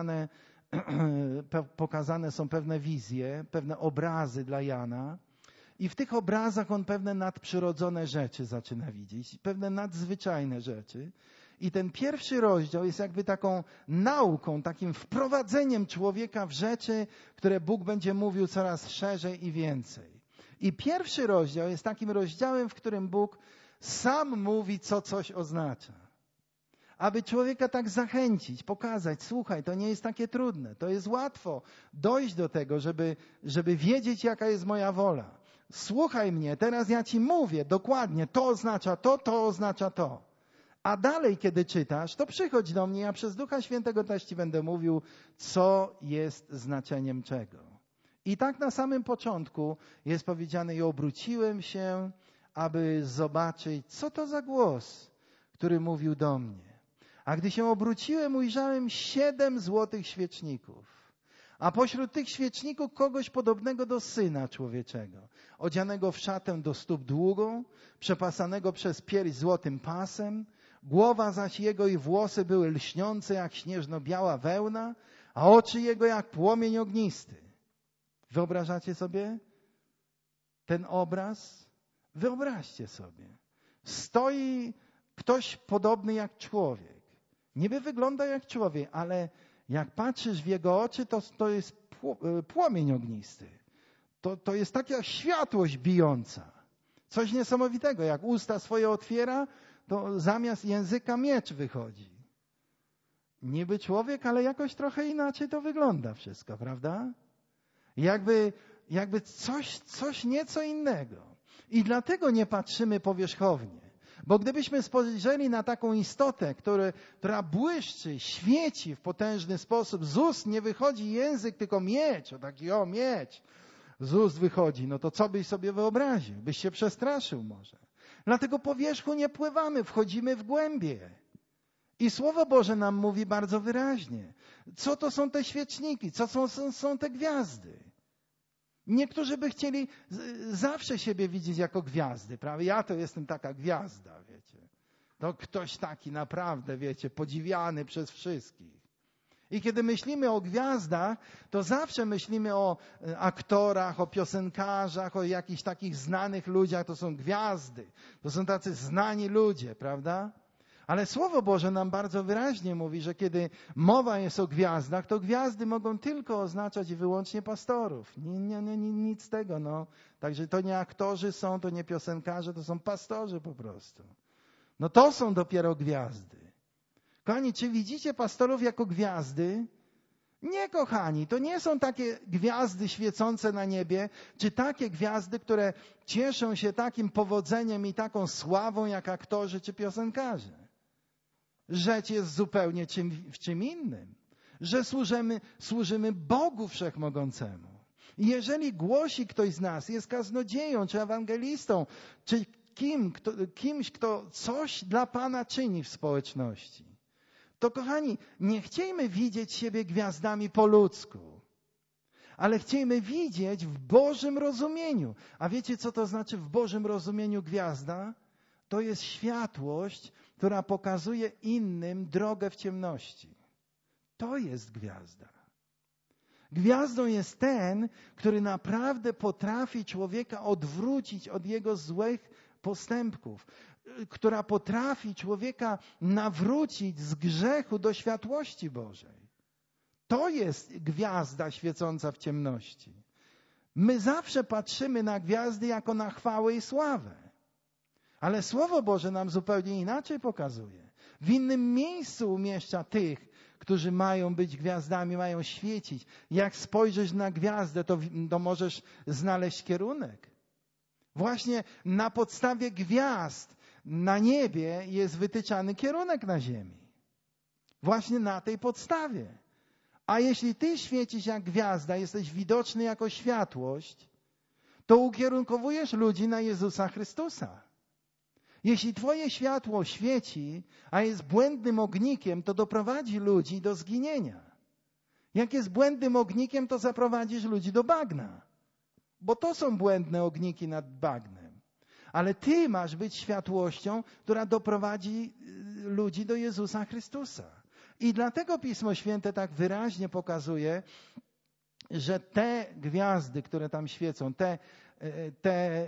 pokazane są pewne wizje, pewne obrazy dla Jana. I w tych obrazach on pewne nadprzyrodzone rzeczy zaczyna widzieć, pewne nadzwyczajne rzeczy. I ten 1 rozdział jest jakby taką nauką, takim wprowadzeniem człowieka w rzeczy, które Bóg będzie mówił coraz szerzej i więcej. I 1 rozdział jest takim rozdziałem, w którym Bóg sam mówi, co coś oznacza. Aby człowieka tak zachęcić, pokazać: słuchaj, to nie jest takie trudne, to jest łatwo dojść do tego, żeby wiedzieć, jaka jest moja wola. Słuchaj mnie, teraz ja ci mówię dokładnie, to oznacza to oznacza to. A dalej, kiedy czytasz, to przychodź do mnie, ja przez Ducha Świętego też ci będę mówił, co jest znaczeniem czego. I tak na samym początku jest powiedziane: i obróciłem się, aby zobaczyć, co to za głos, który mówił do mnie. A gdy się obróciłem, ujrzałem 7 złotych świeczników. A pośród tych świeczników kogoś podobnego do Syna Człowieczego, odzianego w szatę do stóp długą, przepasanego przez pierś złotym pasem, głowa zaś jego i włosy były lśniące jak śnieżno-biała wełna, a oczy jego jak płomień ognisty. Wyobrażacie sobie ten obraz? Wyobraźcie sobie. Stoi ktoś podobny jak człowiek. Niby wygląda jak człowiek, ale jak patrzysz w jego oczy, to jest płomień ognisty. To jest taka światłość bijąca. Coś niesamowitego. Jak usta swoje otwiera, to zamiast języka miecz wychodzi. Niby człowiek, ale jakoś trochę inaczej to wygląda wszystko, prawda? Jakby coś nieco innego. I dlatego nie patrzymy powierzchownie. Bo gdybyśmy spojrzeli na taką istotę, która błyszczy, świeci w potężny sposób, z ust nie wychodzi język, tylko miecz, miecz z ust wychodzi, no to co byś sobie wyobraził? Byś się przestraszył może. Dlatego po wierzchu nie pływamy, wchodzimy w głębie. I Słowo Boże nam mówi bardzo wyraźnie, co to są te świeczniki, co są te gwiazdy. Niektórzy by chcieli zawsze siebie widzieć jako gwiazdy, prawda? Ja to jestem taka gwiazda, wiecie. To ktoś taki naprawdę, wiecie, podziwiany przez wszystkich. I kiedy myślimy o gwiazdach, to zawsze myślimy o aktorach, o piosenkarzach, o jakichś takich znanych ludziach. To są gwiazdy. To są tacy znani ludzie, prawda? Ale Słowo Boże nam bardzo wyraźnie mówi, że kiedy mowa jest o gwiazdach, to gwiazdy mogą tylko oznaczać i wyłącznie pastorów. Nic z tego, no. Także to nie aktorzy są, to nie piosenkarze, to są pastorzy po prostu. No to są dopiero gwiazdy. Kochani, czy widzicie pastorów jako gwiazdy? Nie, kochani, to nie są takie gwiazdy świecące na niebie, czy takie gwiazdy, które cieszą się takim powodzeniem i taką sławą jak aktorzy czy piosenkarze. Rzecz jest zupełnie w czym innym. Że służymy Bogu Wszechmogącemu. I jeżeli głosi ktoś z nas, jest kaznodzieją, czy ewangelistą, czy kimś, kto coś dla Pana czyni w społeczności, to kochani, nie chciejmy widzieć siebie gwiazdami po ludzku, ale chciejmy widzieć w Bożym rozumieniu. A wiecie, co to znaczy w Bożym rozumieniu gwiazda? To jest światłość, która pokazuje innym drogę w ciemności. To jest gwiazda. Gwiazdą jest ten, który naprawdę potrafi człowieka odwrócić od jego złych postępków, która potrafi człowieka nawrócić z grzechu do światłości Bożej. To jest gwiazda świecąca w ciemności. My zawsze patrzymy na gwiazdy jako na chwałę i sławę. Ale Słowo Boże nam zupełnie inaczej pokazuje. W innym miejscu umieszcza tych, którzy mają być gwiazdami, mają świecić. Jak spojrzysz na gwiazdę, to możesz znaleźć kierunek. Właśnie na podstawie gwiazd na niebie jest wytyczany kierunek na ziemi. Właśnie na tej podstawie. A jeśli ty świecisz jak gwiazda, jesteś widoczny jako światłość, to ukierunkowujesz ludzi na Jezusa Chrystusa. Jeśli twoje światło świeci, a jest błędnym ognikiem, to doprowadzi ludzi do zginienia. Jak jest błędnym ognikiem, to zaprowadzisz ludzi do bagna. Bo to są błędne ogniki nad bagnem. Ale ty masz być światłością, która doprowadzi ludzi do Jezusa Chrystusa. I dlatego Pismo Święte tak wyraźnie pokazuje, że te gwiazdy, które tam świecą, te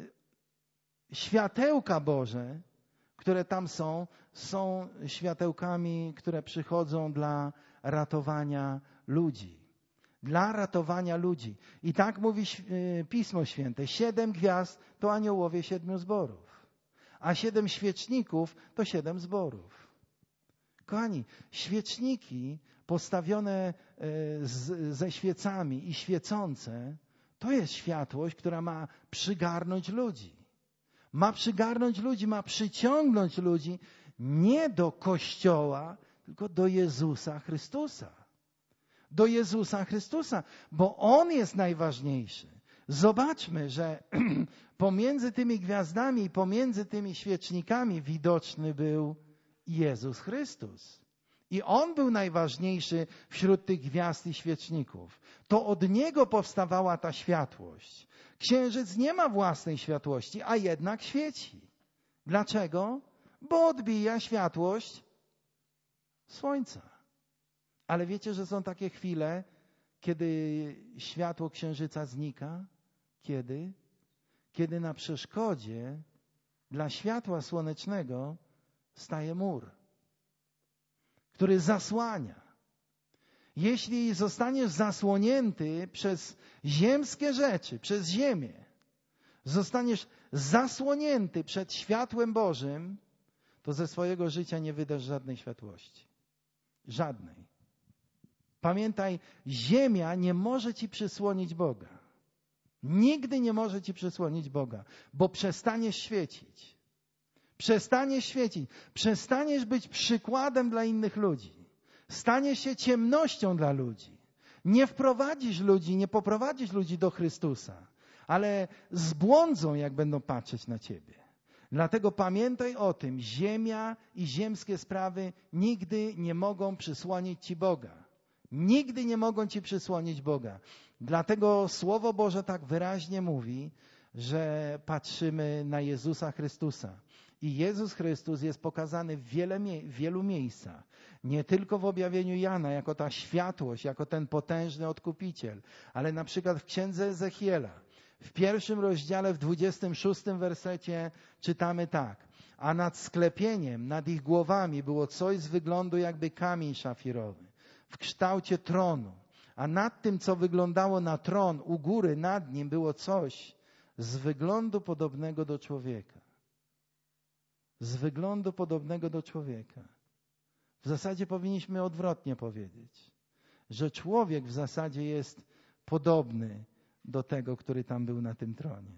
światełka Boże, które tam są światełkami, które przychodzą dla ratowania ludzi. Dla ratowania ludzi. I tak mówi Pismo Święte. 7 gwiazd to aniołowie 7 zborów. A 7 świeczników to 7 zborów. Kochani, świeczniki postawione ze świecami i świecące, to jest światłość, która ma przygarnąć ludzi. Ma przygarnąć ludzi, ma przyciągnąć ludzi nie do Kościoła, tylko do Jezusa Chrystusa. Do Jezusa Chrystusa, bo On jest najważniejszy. Zobaczmy, że pomiędzy tymi gwiazdami i pomiędzy tymi świecznikami widoczny był Jezus Chrystus. I On był najważniejszy wśród tych gwiazd i świeczników. To od Niego powstawała ta światłość. Księżyc nie ma własnej światłości, a jednak świeci. Dlaczego? Bo odbija światłość słońca. Ale wiecie, że są takie chwile, kiedy światło księżyca znika? Kiedy? Kiedy na przeszkodzie dla światła słonecznego staje mur, który zasłania. Jeśli zostaniesz zasłonięty przez ziemskie rzeczy, przez ziemię, zostaniesz zasłonięty przed światłem Bożym, to ze swojego życia nie wydasz żadnej światłości. Żadnej. Pamiętaj, ziemia nie może ci przysłonić Boga. Nigdy nie może ci przysłonić Boga, bo przestaniesz świecić. Przestaniesz świecić. Przestaniesz być przykładem dla innych ludzi. Staniesz się ciemnością dla ludzi. Nie wprowadzisz ludzi, nie poprowadzisz ludzi do Chrystusa, ale zbłądzą, jak będą patrzeć na ciebie. Dlatego pamiętaj o tym, ziemia i ziemskie sprawy nigdy nie mogą przysłonić ci Boga. Nigdy nie mogą ci przysłonić Boga. Dlatego Słowo Boże tak wyraźnie mówi, że patrzymy na Jezusa Chrystusa. I Jezus Chrystus jest pokazany w wielu miejscach. Nie tylko w objawieniu Jana, jako ta światłość, jako ten potężny odkupiciel, ale na przykład w księdze Ezechiela. W 1 rozdziale, w 26 wersecie czytamy tak. A nad sklepieniem, nad ich głowami było coś z wyglądu jakby kamień szafirowy, w kształcie tronu. A nad tym, co wyglądało na tron, u góry nad nim było coś z wyglądu podobnego do człowieka. Z wyglądu podobnego do człowieka. W zasadzie powinniśmy odwrotnie powiedzieć, że człowiek w zasadzie jest podobny do tego, który tam był na tym tronie.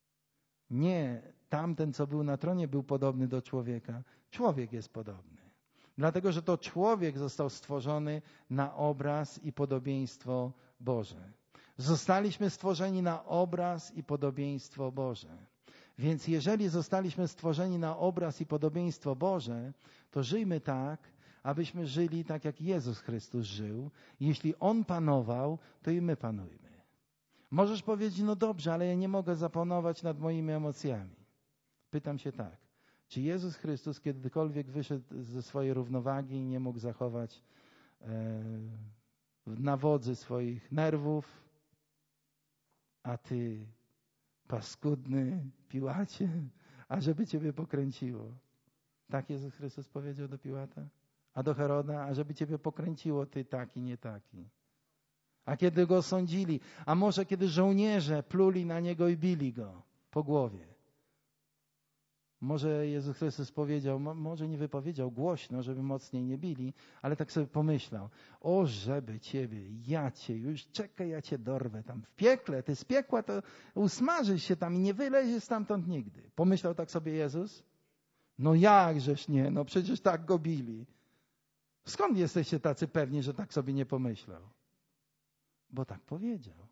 Nie tamten, co był na tronie, był podobny do człowieka. Człowiek jest podobny. Dlatego, że to człowiek został stworzony na obraz i podobieństwo Boże. Zostaliśmy stworzeni na obraz i podobieństwo Boże. Więc jeżeli zostaliśmy stworzeni na obraz i podobieństwo Boże, to żyjmy tak, abyśmy żyli tak, jak Jezus Chrystus żył. Jeśli On panował, to i my panujmy. Możesz powiedzieć, no dobrze, ale ja nie mogę zapanować nad moimi emocjami. Pytam się tak, czy Jezus Chrystus kiedykolwiek wyszedł ze swojej równowagi i nie mógł zachować na wodzy swoich nerwów, a ty, paskudny Piłacie, a żeby ciebie pokręciło. Tak Jezus Chrystus powiedział do Piłata? A do Heroda? A żeby ciebie pokręciło, ty taki, nie taki. A kiedy go sądzili, a może kiedy żołnierze pluli na niego i bili go po głowie. Może Jezus Chrystus powiedział, może nie wypowiedział głośno, żeby mocniej nie bili, ale tak sobie pomyślał, o żeby ciebie, ja cię, już czekaj, ja cię dorwę tam w piekle, ty z piekła to usmażysz się tam i nie wyleziesz stamtąd nigdy. Pomyślał tak sobie Jezus? No jakżeż nie, no przecież tak go bili. Skąd jesteście tacy pewni, że tak sobie nie pomyślał? Bo tak powiedział.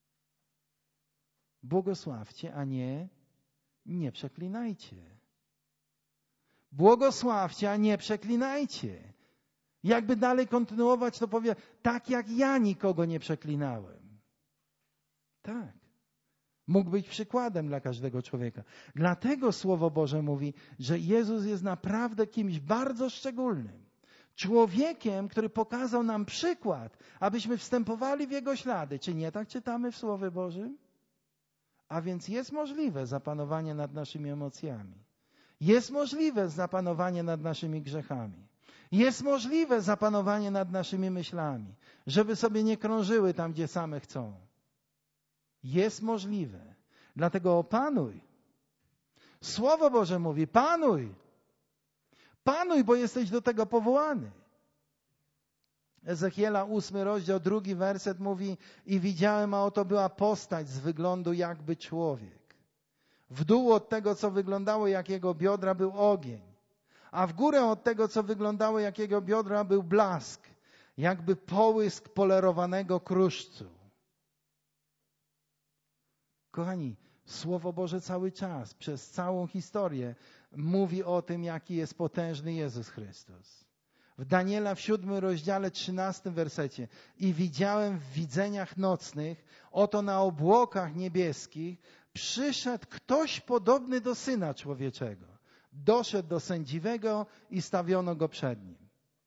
Błogosławcie, a nie przeklinajcie. Błogosławcie, a nie przeklinajcie. Jakby dalej kontynuować, to powie, tak jak ja nikogo nie przeklinałem. Tak. Mógł być przykładem dla każdego człowieka. Dlatego Słowo Boże mówi, że Jezus jest naprawdę kimś bardzo szczególnym. Człowiekiem, który pokazał nam przykład, abyśmy wstępowali w Jego ślady. Czy nie tak czytamy w Słowie Bożym? A więc jest możliwe zapanowanie nad naszymi emocjami. Jest możliwe zapanowanie nad naszymi grzechami. Jest możliwe zapanowanie nad naszymi myślami, żeby sobie nie krążyły tam, gdzie same chcą. Jest możliwe. Dlatego opanuj. Słowo Boże mówi, panuj. Panuj, bo jesteś do tego powołany. Ezechiela 8 rozdział, 2 werset mówi, i widziałem, a oto była postać z wyglądu jakby człowiek. W dół od tego, co wyglądało jak jego biodra, był ogień, a w górę od tego, co wyglądało jak jego biodra, był blask, jakby połysk polerowanego kruszcu. Kochani, Słowo Boże cały czas, przez całą historię mówi o tym, jaki jest potężny Jezus Chrystus. W Daniela w 7 rozdziale 13 wersecie: i widziałem w widzeniach nocnych, oto na obłokach niebieskich przyszedł ktoś podobny do Syna Człowieczego. Doszedł do sędziwego i stawiono go przed nim.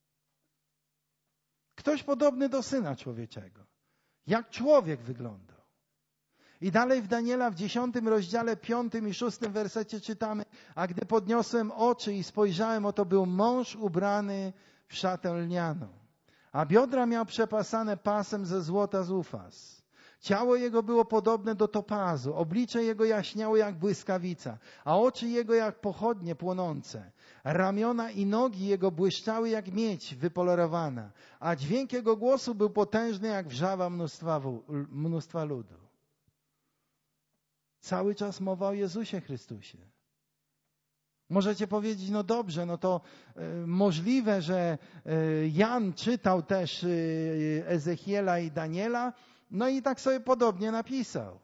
Ktoś podobny do Syna Człowieczego. Jak człowiek wyglądał. I dalej w Daniela w 10 rozdziale 5 i 6 wersecie czytamy: a gdy podniosłem oczy i spojrzałem, oto był mąż ubrany w szatę lnianą, a biodra miał przepasane pasem ze złota z Ufaz. Ciało jego było podobne do topazu, oblicze jego jaśniało jak błyskawica, a oczy jego jak pochodnie płonące. Ramiona i nogi jego błyszczały jak miedź wypolerowana, a dźwięk jego głosu był potężny jak wrzawa mnóstwa ludu. Cały czas mowa o Jezusie Chrystusie. Możecie powiedzieć, no dobrze, no to możliwe, że Jan czytał też Ezechiela i Daniela, no i tak sobie podobnie napisał.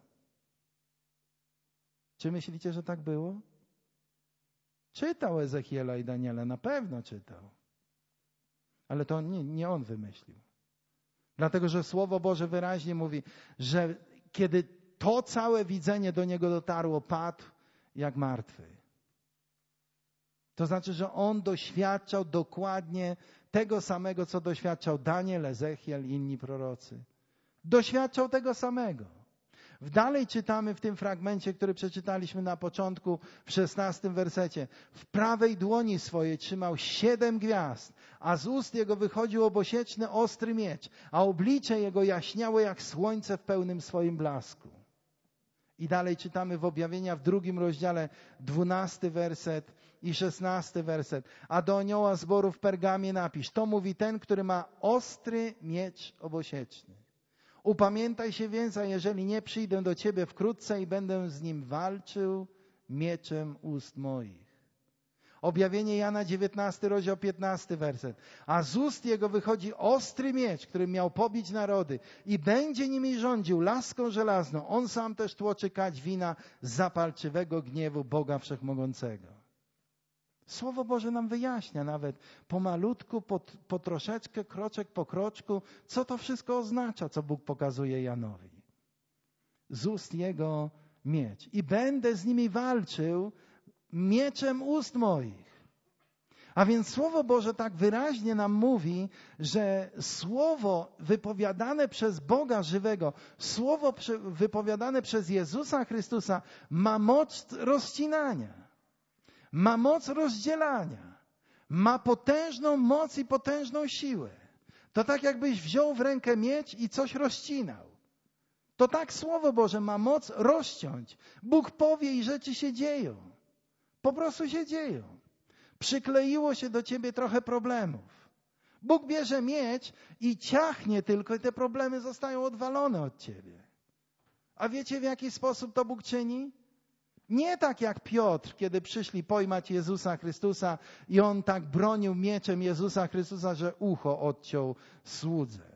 Czy myślicie, że tak było? Czytał Ezechiela i Daniela, na pewno czytał. Ale to nie on wymyślił. Dlatego, że Słowo Boże wyraźnie mówi, że kiedy to całe widzenie do niego dotarło, padł jak martwy. To znaczy, że on doświadczał dokładnie tego samego, co doświadczał Daniel, Ezechiel i inni prorocy. Doświadczał tego samego. Dalej czytamy w tym fragmencie, który przeczytaliśmy na początku, w 16 wersecie. W prawej dłoni swojej trzymał 7 gwiazd, a z ust jego wychodził obosieczny, ostry miecz, a oblicze jego jaśniało jak słońce w pełnym swoim blasku. I dalej czytamy w Objawienia w 2 rozdziale 12 werset i 16 werset. A do anioła zboru w Pergamie napisz: to mówi ten, który ma ostry miecz obosieczny. Upamiętaj się więc, a jeżeli nie, przyjdę do ciebie wkrótce i będę z nim walczył mieczem ust moich. Objawienie Jana 19 rozdział 15 werset. A z ust jego wychodzi ostry miecz, który miał pobić narody i będzie nimi rządził laską żelazną. On sam też tłoczy kać wina zapalczywego gniewu Boga Wszechmogącego. Słowo Boże nam wyjaśnia nawet pomalutku, po troszeczkę, kroczek po kroczku, co to wszystko oznacza, co Bóg pokazuje Janowi. Z ust jego miecz. I będę z nimi walczył mieczem ust moich. A więc Słowo Boże tak wyraźnie nam mówi, że słowo wypowiadane przez Boga żywego, słowo wypowiadane przez Jezusa Chrystusa ma moc rozcinania, ma moc rozdzielania, ma potężną moc i potężną siłę. To tak jakbyś wziął w rękę miecz i coś rozcinał. To tak Słowo Boże ma moc rozciąć. Bóg powie i rzeczy się dzieją. Po prostu się dzieją. Przykleiło się do ciebie trochę problemów. Bóg bierze miecz i ciachnie tylko i te problemy zostają odwalone od ciebie. A wiecie, w jaki sposób to Bóg czyni? Nie tak jak Piotr, kiedy przyszli pojmać Jezusa Chrystusa i on tak bronił mieczem Jezusa Chrystusa, że ucho odciął słudze.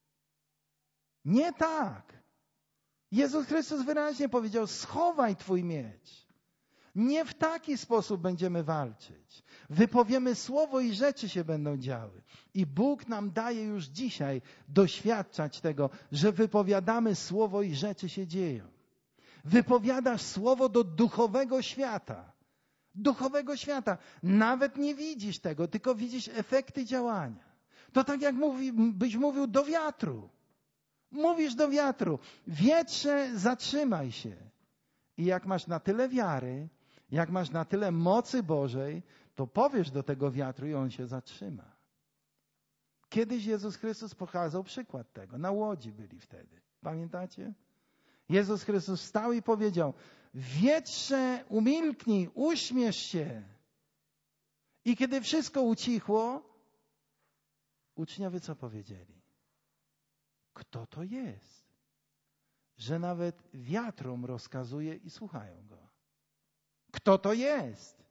Nie tak. Jezus Chrystus wyraźnie powiedział: schowaj twój miecz. Nie w taki sposób będziemy walczyć. Wypowiemy słowo i rzeczy się będą działy. I Bóg nam daje już dzisiaj doświadczać tego, że wypowiadamy słowo i rzeczy się dzieją. Wypowiadasz słowo do duchowego świata. Duchowego świata. Nawet nie widzisz tego, tylko widzisz efekty działania. To tak jak byś mówił do wiatru. Mówisz do wiatru: wietrze, zatrzymaj się. I jak masz na tyle wiary, jak masz na tyle mocy Bożej, to powiesz do tego wiatru i on się zatrzyma. Kiedyś Jezus Chrystus pokazał przykład tego. Na łodzi byli wtedy. Pamiętacie? Jezus Chrystus wstał i powiedział: wietrze, umilknij, uśmiesz się. I kiedy wszystko ucichło, uczniowie co powiedzieli? Kto to jest, że nawet wiatrom rozkazuje i słuchają go? Kto to jest?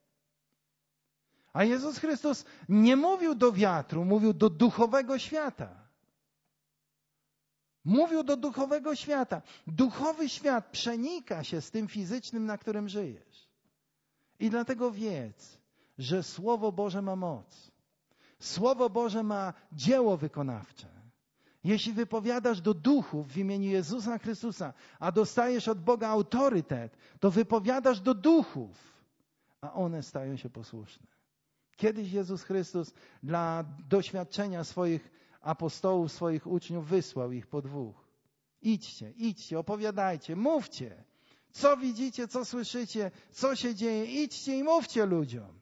A Jezus Chrystus nie mówił do wiatru, mówił do duchowego świata. Mówił do duchowego świata. Duchowy świat przenika się z tym fizycznym, na którym żyjesz. I dlatego wiedz, że Słowo Boże ma moc. Słowo Boże ma dzieło wykonawcze. Jeśli wypowiadasz do duchów w imieniu Jezusa Chrystusa, a dostajesz od Boga autorytet, to wypowiadasz do duchów, a one stają się posłuszne. Kiedyś Jezus Chrystus dla doświadczenia swoich apostołów, swoich uczniów wysłał ich po 2. Idźcie, opowiadajcie, mówcie. Co widzicie, co słyszycie, co się dzieje, idźcie i mówcie ludziom.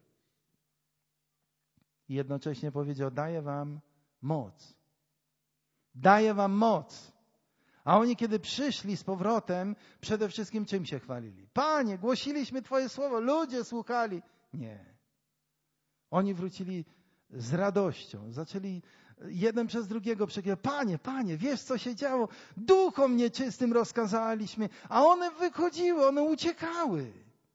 I jednocześnie powiedział, daję wam moc. Daję wam moc. A oni, kiedy przyszli z powrotem, przede wszystkim czym się chwalili? Panie, głosiliśmy Twoje słowo, ludzie słuchali. Nie. Oni wrócili z radością. Zaczęli jeden przez drugiego przeklęć. Panie, wiesz co się działo? Duchom nieczystym rozkazaliśmy, a one wychodziły, one uciekały.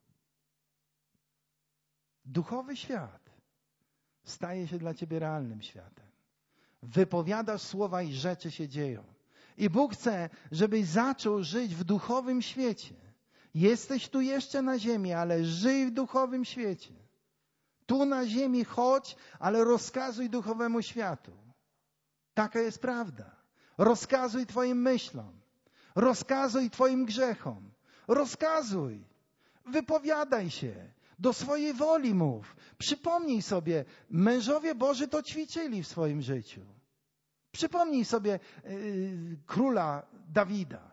Duchowy świat staje się dla ciebie realnym światem. Wypowiadasz słowa i rzeczy się dzieją. I Bóg chce, żebyś zaczął żyć w duchowym świecie. Jesteś tu jeszcze na ziemi, ale żyj w duchowym świecie. Tu na ziemi chodź, ale rozkazuj duchowemu światu. Taka jest prawda. Rozkazuj Twoim myślom. Rozkazuj Twoim grzechom. Rozkazuj. Wypowiadaj się. Do swojej woli mów. Przypomnij sobie, mężowie Boży to ćwiczyli w swoim życiu. Przypomnij sobie króla Dawida.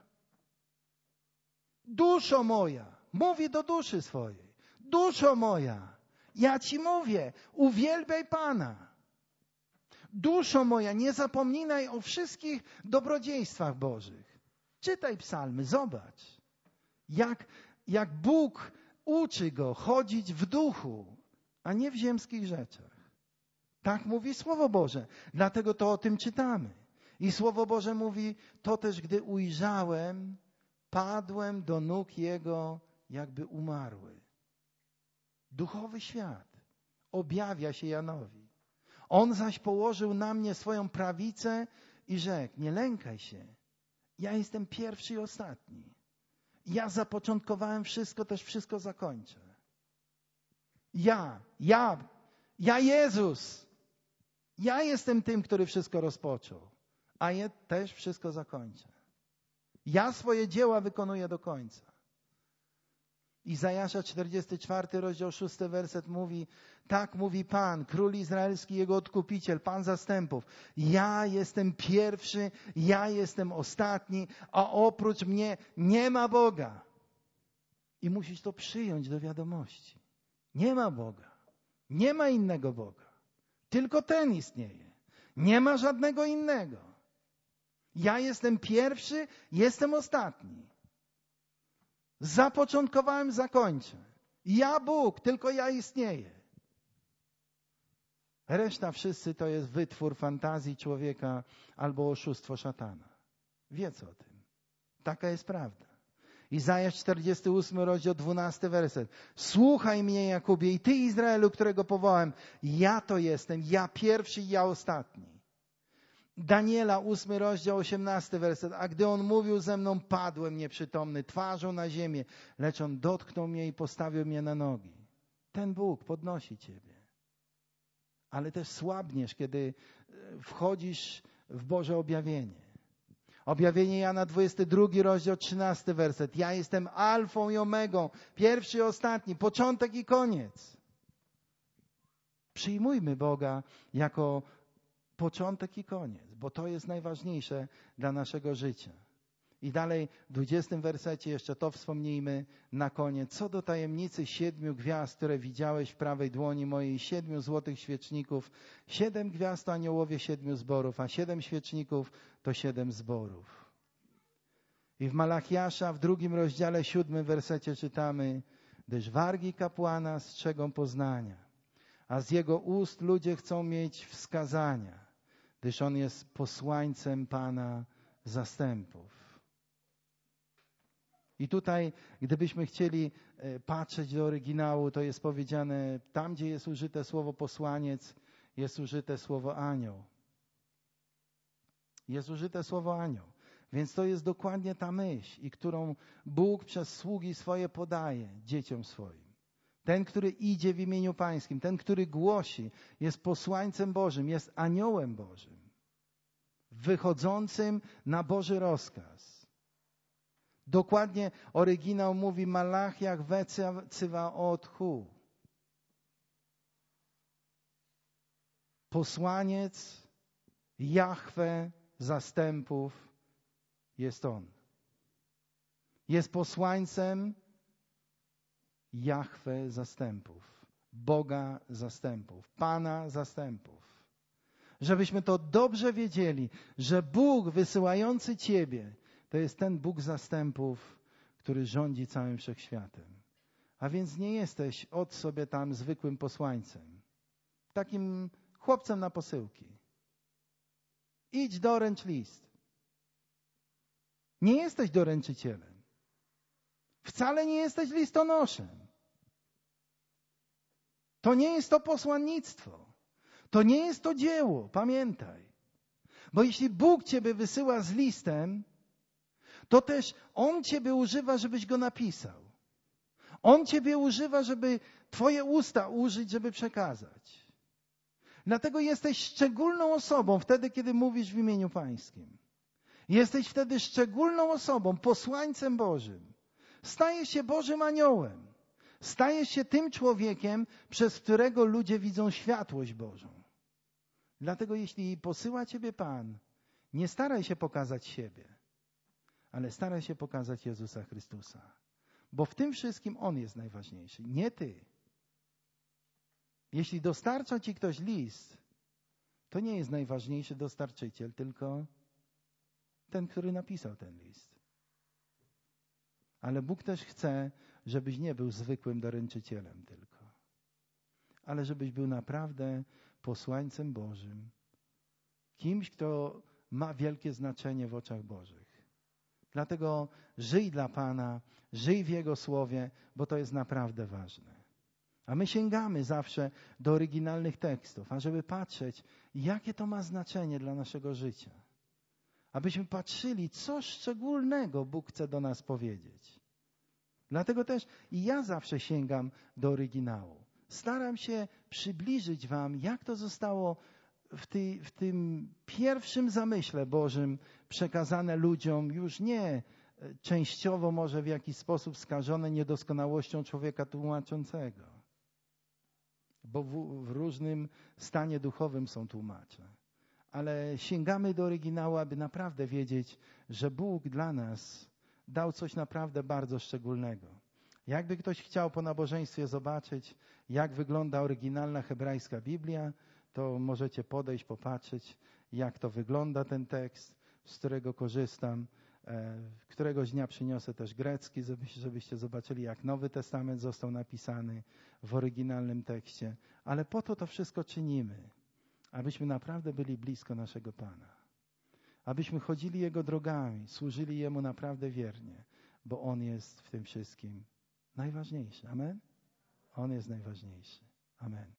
Duszo moja, mówi do duszy swojej. Duszo moja, ja Ci mówię, uwielbiaj Pana. Duszo moja, nie zapominaj o wszystkich dobrodziejstwach Bożych. Czytaj psalmy, zobacz, jak Bóg uczy go chodzić w duchu, a nie w ziemskich rzeczach. Tak mówi Słowo Boże, dlatego to o tym czytamy. I Słowo Boże mówi, to też gdy ujrzałem, padłem do nóg Jego, jakby umarły. Duchowy świat objawia się Janowi. On zaś położył na mnie swoją prawicę i rzekł, nie lękaj się, ja jestem pierwszy i ostatni. Ja zapoczątkowałem wszystko, też wszystko zakończę. Ja Jezus, ja jestem tym, który wszystko rozpoczął, a ja też wszystko zakończę. Ja swoje dzieła wykonuję do końca. Izajasza 44, rozdział 6, werset mówi, tak mówi Pan, Król Izraelski, Jego Odkupiciel, Pan zastępów. Ja jestem pierwszy, ja jestem ostatni, a oprócz mnie nie ma Boga. I musisz to przyjąć do wiadomości. Nie ma Boga. Nie ma innego Boga. Tylko ten istnieje. Nie ma żadnego innego. Ja jestem pierwszy, jestem ostatni. Zapoczątkowałem, zakończę. Ja Bóg, tylko ja istnieję. Reszta wszyscy to jest wytwór fantazji człowieka albo oszustwo szatana. Wiedz o tym. Taka jest prawda. Izajasz 48, rozdział 12, werset. Słuchaj mnie, Jakubie, i Ty, Izraelu, którego powołałem. Ja to jestem, ja pierwszy i ja ostatni. Daniela 8, rozdział 18, werset. A gdy on mówił ze mną, padłem nieprzytomny, twarzą na ziemię, lecz on dotknął mnie i postawił mnie na nogi. Ten Bóg podnosi ciebie. Ale też słabniesz, kiedy wchodzisz w Boże objawienie. Objawienie Jana 22, rozdział 13, werset. Ja jestem alfą i omegą, pierwszy i ostatni, początek i koniec. Przyjmujmy Boga jako początek i koniec, bo to jest najważniejsze dla naszego życia. I dalej w 20 wersecie jeszcze to wspomnijmy na koniec. Co do tajemnicy 7 gwiazd, które widziałeś w prawej dłoni mojej, 7 złotych świeczników, 7 gwiazd to aniołowie 7 zborów, a 7 świeczników to 7 zborów. I w Malachiasza w 2 rozdziale 7 wersecie czytamy, gdyż wargi kapłana strzegą poznania, a z jego ust ludzie chcą mieć wskazania, gdyż on jest posłańcem Pana zastępów. I tutaj, gdybyśmy chcieli patrzeć do oryginału, to jest powiedziane, tam gdzie jest użyte słowo posłaniec, jest użyte słowo anioł. Jest użyte słowo anioł. Więc to jest dokładnie ta myśl, i którą Bóg przez sługi swoje podaje dzieciom swoim. Ten, który idzie w imieniu Pańskim, ten, który głosi, jest posłańcem Bożym, jest aniołem Bożym, wychodzącym na Boży rozkaz. Dokładnie oryginał mówi Malachiach wecywa od hu. Posłaniec Jahwe zastępów jest on. Jest posłańcem Jahwe zastępów, Boga zastępów, Pana zastępów. Żebyśmy to dobrze wiedzieli, że Bóg wysyłający Ciebie to jest ten Bóg zastępów, który rządzi całym wszechświatem. A więc nie jesteś od sobie tam zwykłym posłańcem, takim chłopcem na posyłki. Idź doręcz list. Nie jesteś doręczycielem. Wcale nie jesteś listonoszem. To nie jest to posłannictwo. To nie jest to dzieło. Pamiętaj. Bo jeśli Bóg Ciebie wysyła z listem, to też On Ciebie używa, żebyś go napisał. On Ciebie używa, żeby Twoje usta użyć, żeby przekazać. Dlatego jesteś szczególną osobą wtedy, kiedy mówisz w imieniu Pańskim. Jesteś wtedy szczególną osobą, posłańcem Bożym. Stajesz się Bożym aniołem. Stajesz się tym człowiekiem, przez którego ludzie widzą światłość Bożą. Dlatego jeśli posyła Ciebie Pan, nie staraj się pokazać siebie, ale staraj się pokazać Jezusa Chrystusa. Bo w tym wszystkim On jest najważniejszy, nie Ty. Jeśli dostarcza Ci ktoś list, to nie jest najważniejszy dostarczyciel, tylko ten, który napisał ten list. Ale Bóg też chce, żebyś nie był zwykłym doręczycielem tylko, ale żebyś był naprawdę posłańcem Bożym, kimś, kto ma wielkie znaczenie w oczach Bożych. Dlatego żyj dla Pana, żyj w Jego Słowie, bo to jest naprawdę ważne. A my sięgamy zawsze do oryginalnych tekstów, ażeby patrzeć, jakie to ma znaczenie dla naszego życia. Abyśmy patrzyli, co szczególnego Bóg chce do nas powiedzieć. Dlatego też i ja zawsze sięgam do oryginału. Staram się przybliżyć Wam, jak to zostało w tym pierwszym zamyśle Bożym przekazane ludziom, już nie częściowo może w jakiś sposób skażone niedoskonałością człowieka tłumaczącego. Bo w różnym stanie duchowym są tłumacze. Ale sięgamy do oryginału, aby naprawdę wiedzieć, że Bóg dla nas dał coś naprawdę bardzo szczególnego. Jakby ktoś chciał po nabożeństwie zobaczyć, jak wygląda oryginalna hebrajska Biblia, to możecie podejść, popatrzeć, jak to wygląda ten tekst, z którego korzystam. Któregoś dnia przyniosę też grecki, żebyście zobaczyli, jak Nowy Testament został napisany w oryginalnym tekście. Ale po to wszystko czynimy, abyśmy naprawdę byli blisko naszego Pana. Abyśmy chodzili Jego drogami, służyli Jemu naprawdę wiernie, bo On jest w tym wszystkim najważniejszy. Amen? On jest najważniejszy. Amen.